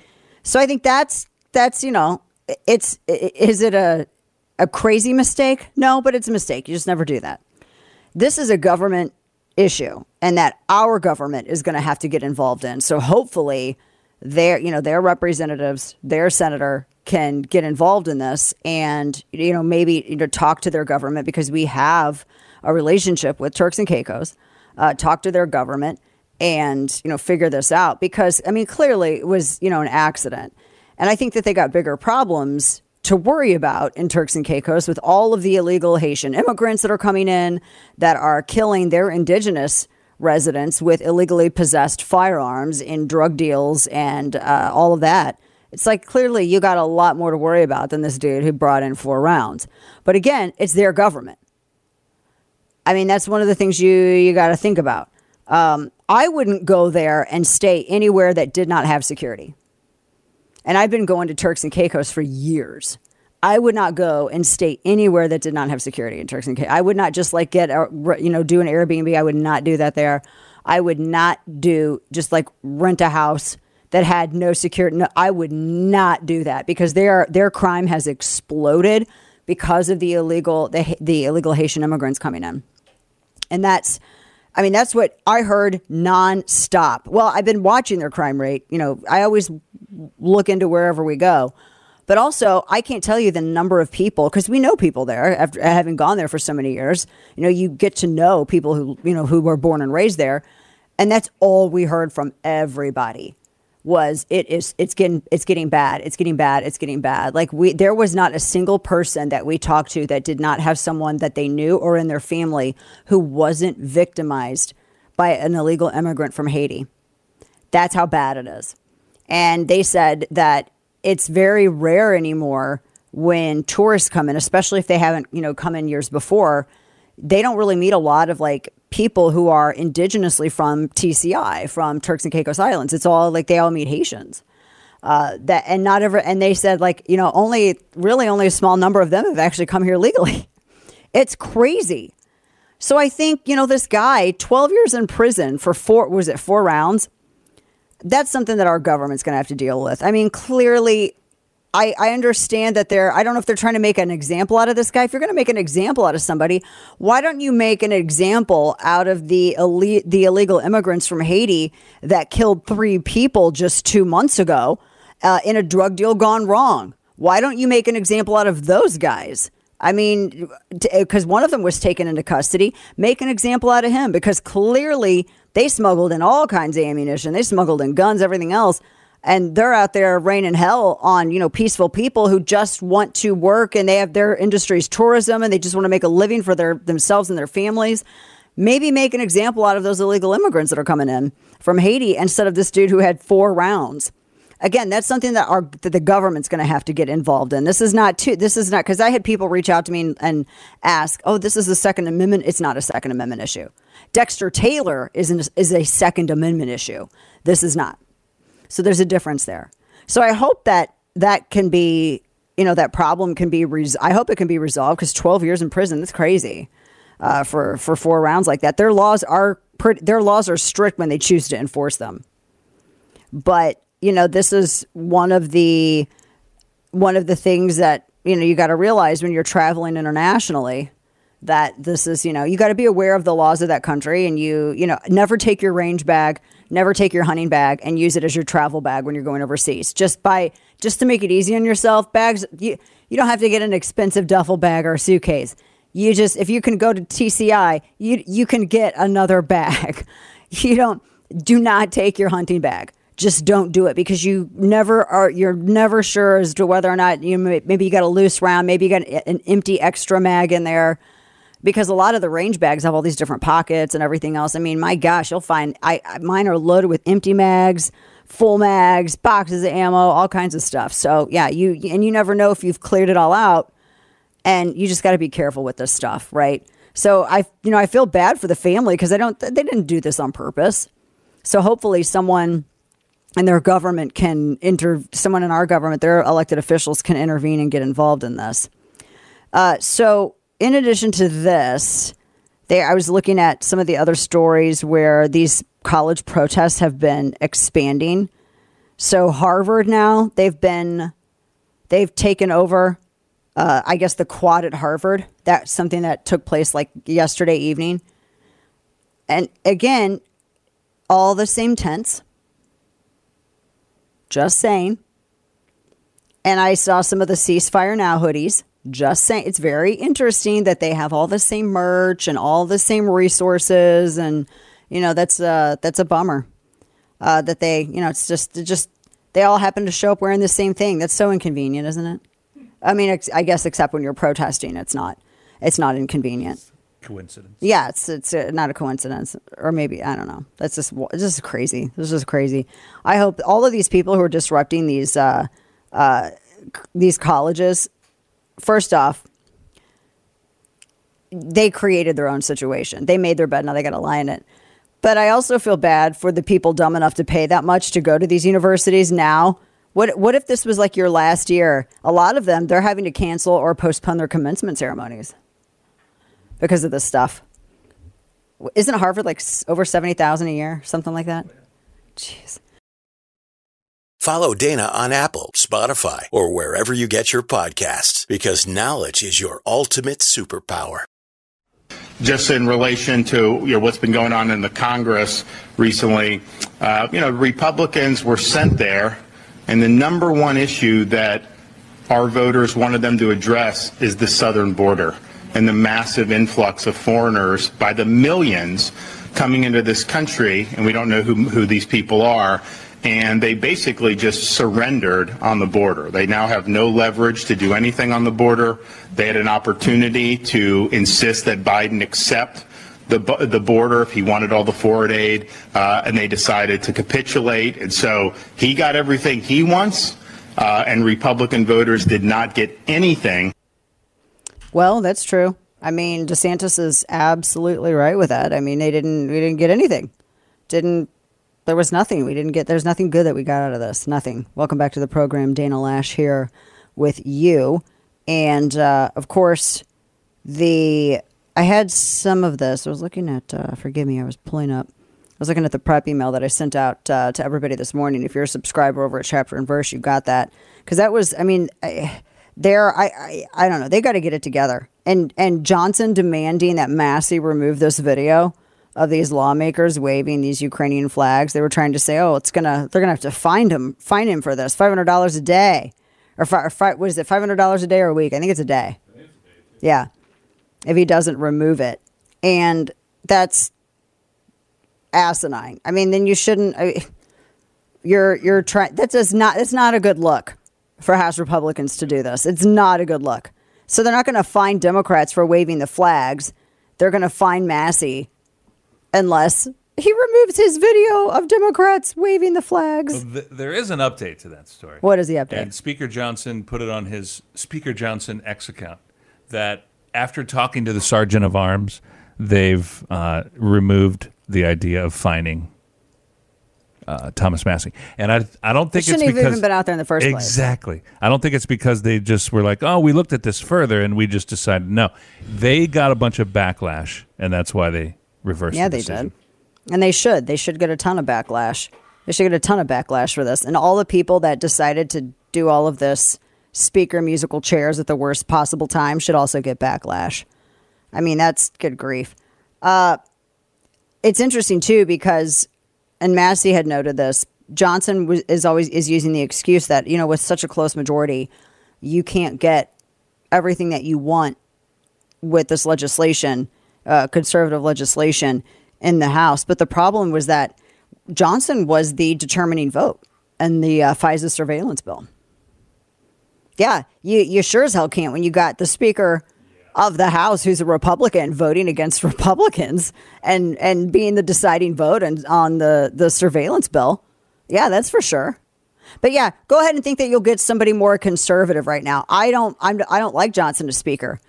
So I think that's that's you know, it's is it a a crazy mistake? No, but it's a mistake. You just never do that. This is a government issue, and that our government is going to have to get involved in. So hopefully their, you know, their representatives, their senator can get involved in this and, you know, maybe, you know, talk to their government, because we have a relationship with Turks and Caicos, uh, talk to their government and, you know, figure this out, because, I mean, clearly it was, you know, an accident. And I think that they got bigger problems to worry about in Turks and Caicos with all of the illegal Haitian immigrants that are coming in that are killing their indigenous residents with illegally possessed firearms in drug deals and uh, all of that. It's like, clearly you got a lot more to worry about than this dude who brought in four rounds. But again, it's their government. I mean, that's one of the things you, you got to think about. Um, I wouldn't go there and stay anywhere that did not have security. And I've been going to Turks and Caicos for years. I would not go and stay anywhere that did not have security in Turks and Caicos. I would not just like get, a, you know, do an Airbnb. I would not do that there. I would not do just like rent a house that had no security. No, I would not do that, because their their crime has exploded because of the illegal the, the illegal Haitian immigrants coming in. And that's, I mean, that's what I heard nonstop. Well, I've been watching their crime rate. You know, I always look into wherever we go. But also, I can't tell you the number of people, because we know people there after having gone there for so many years. You know, you get to know people who, you know, who were born and raised there. And that's all we heard from everybody was it is it's getting it's getting bad. It's getting bad. It's getting bad. Like we there was not a single person that we talked to that did not have someone that they knew or in their family who wasn't victimized by an illegal immigrant from Haiti. That's how bad it is. And they said that it's very rare anymore when tourists come in, especially if they haven't, you know, come in years before. They don't really meet a lot of like people who are indigenously from T C I, from Turks and Caicos Islands. It's all like they all meet Haitians. Uh, that and not ever. And they said like, you know, only really only a small number of them have actually come here legally. It's crazy. So I think, you know, this guy, twelve years in prison for four, was it four rounds? That's something that our government's going to have to deal with. I mean, clearly I, I understand that they're, I don't know if they're trying to make an example out of this guy. If you're going to make an example out of somebody, why don't you make an example out of the elite, the illegal immigrants from Haiti that killed three people just two months ago uh, in a drug deal gone wrong? Why don't you make an example out of those guys? I mean, because one of them was taken into custody. Make an example out of him, because clearly they smuggled in all kinds of ammunition. They smuggled in guns, everything else. And they're out there raining hell on, you know, peaceful people who just want to work, and they have their industry's tourism, and they just want to make a living for their themselves and their families. Maybe make an example out of those illegal immigrants that are coming in from Haiti instead of this dude who had four rounds. Again, that's something that our that the government's going to have to get involved in. This is not too. This is not, because I had people reach out to me and, and ask, "Oh, this is a Second Amendment." It's not a Second Amendment issue. Dexter Taylor is an, is a Second Amendment issue. This is not. So there's a difference there. So I hope that that can be, you know, that problem can be. Res- I hope it can be resolved, because twelve years in prison, that's crazy uh, for for four rounds like that. Their laws are pretty, their laws are strict when they choose to enforce them. But you know, this is one of the one of the things that, you know, you got to realize when you're traveling internationally, that this is, you know, you got to be aware of the laws of that country, and you, you know, never take your range bag, never take your hunting bag and use it as your travel bag when you're going overseas. Just by, just to make it easy on yourself, bags, you, you don't have to get an expensive duffel bag or a suitcase. You just, if you can go to T C I, you, you can get another bag. You don't, do not take your hunting bag. Just don't do it, because you never are, you're never sure as to whether or not you may, maybe you got a loose round, maybe you got an empty extra mag in there, because a lot of the range bags have all these different pockets and everything else. I mean, my gosh, you'll find I, I mine are loaded with empty mags, full mags, boxes of ammo, all kinds of stuff. So yeah, you, and you never know if you've cleared it all out, and you just got to be careful with this stuff. Right. So I, you know, I feel bad for the family, because I don't, they didn't do this on purpose. So hopefully someone in their government can inter, someone in our government, their elected officials can intervene and get involved in this. Uh, so in addition to this, they, I was looking at some of the other stories where these college protests have been expanding. So Harvard now, they've been, they've taken over, uh, I guess, the quad at Harvard. That's something that took place like yesterday evening. And again, all the same tents. Just saying. And I saw some of the Ceasefire Now hoodies. Just saying. It's very interesting that they have all the same merch and all the same resources. And, you know, that's, uh, that's a bummer. Uh, that they, you know, it's just, it just, they all happen to show up wearing the same thing. That's so inconvenient, isn't it? I mean, ex- I guess except when you're protesting, it's not, it's not inconvenient. Coincidence. Yeah, it's it's uh, not a coincidence, or maybe, I don't know. That's just it's just crazy. This is crazy. I hope all of these people who are disrupting these uh, uh, these colleges, first off, they created their own situation. They made their bed, now they got to lie in it. But I also feel bad for the people dumb enough to pay that much to go to these universities now. What what if this was like your last year? A lot of them, they're having to cancel or postpone their commencement ceremonies because of this stuff. Isn't Harvard like over seventy thousand a year, something like that? Jeez. Follow Dana on Apple, Spotify, or wherever you get your podcasts, because knowledge is your ultimate superpower. Just in relation to, you know, what's been going on in the Congress recently, uh, you know, Republicans were sent there, and the number one issue that our voters wanted them to address is the southern border and the massive influx of foreigners by the millions coming into this country, and we don't know who, who these people are, and they basically just surrendered on the border. They now have no leverage to do anything on the border. They had an opportunity to insist that Biden accept the the border if he wanted all the forward aid, uh, and they decided to capitulate, and so he got everything he wants, uh, and Republican voters did not get anything. Well, that's true. I mean, DeSantis is absolutely right with that. I mean, they didn't, we didn't get anything. Didn't, there was nothing. We didn't get, there's nothing good that we got out of this. Nothing. Welcome back to the program. Dana Lash here with you. And, uh, of course, the, I had some of this. I was looking at, uh, forgive me, I was pulling up was looking at the prep email that I sent out uh, to everybody this morning. If you're a subscriber over at Chapter and Verse, you got that. Because that was, I mean, I, there, I, I, I don't know. They got to get it together. And and Johnson demanding that Massey remove this video of these lawmakers waving these Ukrainian flags. They were trying to say, oh, it's gonna, they're gonna have to find him, fine him for this, five hundred dollars a day, or, fi- or fi- what is it, five hundred dollars a day or a week? I think it's a day. Yeah, if he doesn't remove it, and that's asinine. I mean, then you shouldn't. I, you're you're trying. That's just not. That's not a good look for House Republicans to do this. It's not a good look. So they're not going to fine Democrats for waving the flags. They're going to fine Massey unless he removes his video of Democrats waving the flags. Well, th- there is an update to that story. What is the update? And Speaker Johnson put it on his Speaker Johnson X account that after talking to the Sergeant of Arms, they've uh, removed the idea of fining uh, Thomas Massey. And I I don't think it shouldn't it's have because even been out there in the first place. Exactly. I don't think it's because they just were like, oh, we looked at this further and we just decided no. They got a bunch of backlash, and that's why they reversed Yeah, the they decision. did. And they should. They should get a ton of backlash. They should get a ton of backlash for this. And all the people that decided to do all of this speaker musical chairs at the worst possible time should also get backlash. I mean, that's good grief. Uh, it's interesting, too, because, and Massey had noted this, Johnson was, is always is using the excuse that, you know, with such a close majority, you can't get everything that you want with this legislation, uh, conservative legislation in the House. But the problem was that Johnson was the determining vote in the uh, FISA surveillance bill. Yeah, you, you sure as hell can't when you got the Speaker of the House who's a Republican voting against Republicans and, and being the deciding vote and on the, the surveillance bill. Yeah, that's for sure. But yeah, go ahead and think that you'll get somebody more conservative right now. I don't I'm, I don't like Johnson as Speaker,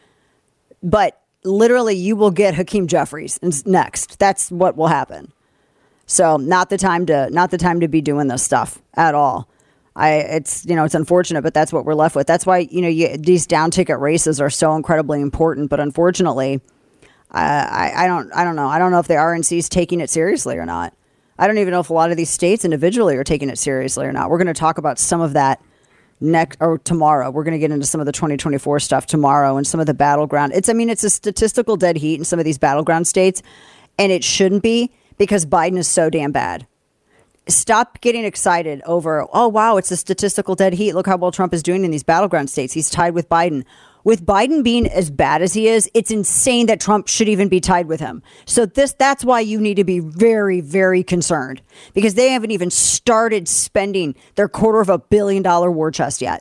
but literally you will get Hakeem Jeffries next. That's what will happen. So not the time to not the time to be doing this stuff at all. I, it's, you know, it's unfortunate, but that's what we're left with. That's why, you know, you, these down ticket races are so incredibly important. But unfortunately, uh, I, I don't, I don't know. I don't know if the R N C is taking it seriously or not. I don't even know if a lot of these states individually are taking it seriously or not. We're going to talk about some of that next or tomorrow. We're going to get into some of the twenty twenty-four stuff tomorrow and some of the battleground. It's, I mean, it's a statistical dead heat in some of these battleground states, and it shouldn't be because Biden is so damn bad. Stop getting excited over, oh, wow, it's a statistical dead heat. Look how well Trump is doing in these battleground states. He's tied with Biden. With Biden being as bad as he is, it's insane that Trump should even be tied with him. So this that's why you need to be very, very concerned, because they haven't even started spending their quarter of a billion dollar war chest yet.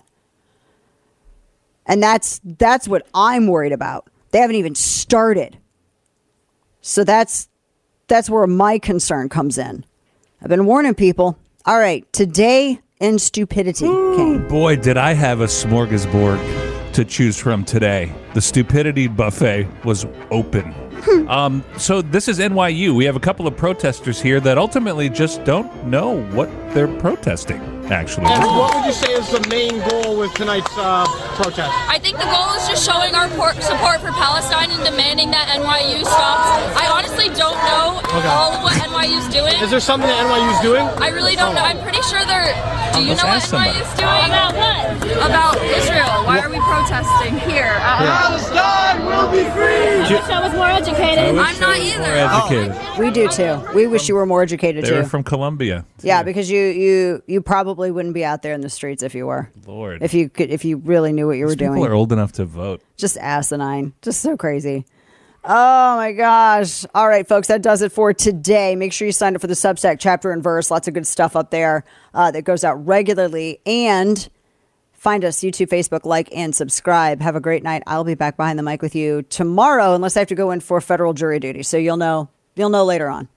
And that's that's what I'm worried about. They haven't even started. So that's that's where my concern comes in. I've been warning people. All right, today in stupidity. Ooh, boy, did I have a smorgasbord to choose from today. The stupidity buffet was open. um, so this is N Y U. We have a couple of protesters here that ultimately just don't know what they're protesting, actually. And what would you say is the main goal with tonight's uh, protest? I think the goal is just showing our por- support for Palestine and demanding that N Y U stops. I honestly don't know Okay. all of what N Y U's doing. Is there something that N Y U's doing? I really don't know. I'm pretty sure they're... Do you Let's know what ask N Y U's doing? About what? About Israel. Why are we protesting here? Palestine will be free! I wish I was more educated. I wish I'm not I was either. more educated. We do too. We wish you were more educated They were too. from Columbia. Yeah, because you, you you probably wouldn't be out there in the streets if you were. Lord. If you could, if you really knew what you were These people doing. are old enough to vote. Just asinine. Just so crazy. Oh my gosh. All right, folks, that does it for today. Make sure you sign up for the Substack Chapter and Verse. Lots of good stuff up there uh, that goes out regularly. And find us YouTube, Facebook, like, and subscribe. Have a great night. I'll be back behind the mic with you tomorrow, unless I have to go in for federal jury duty. So you'll know, you'll know later on.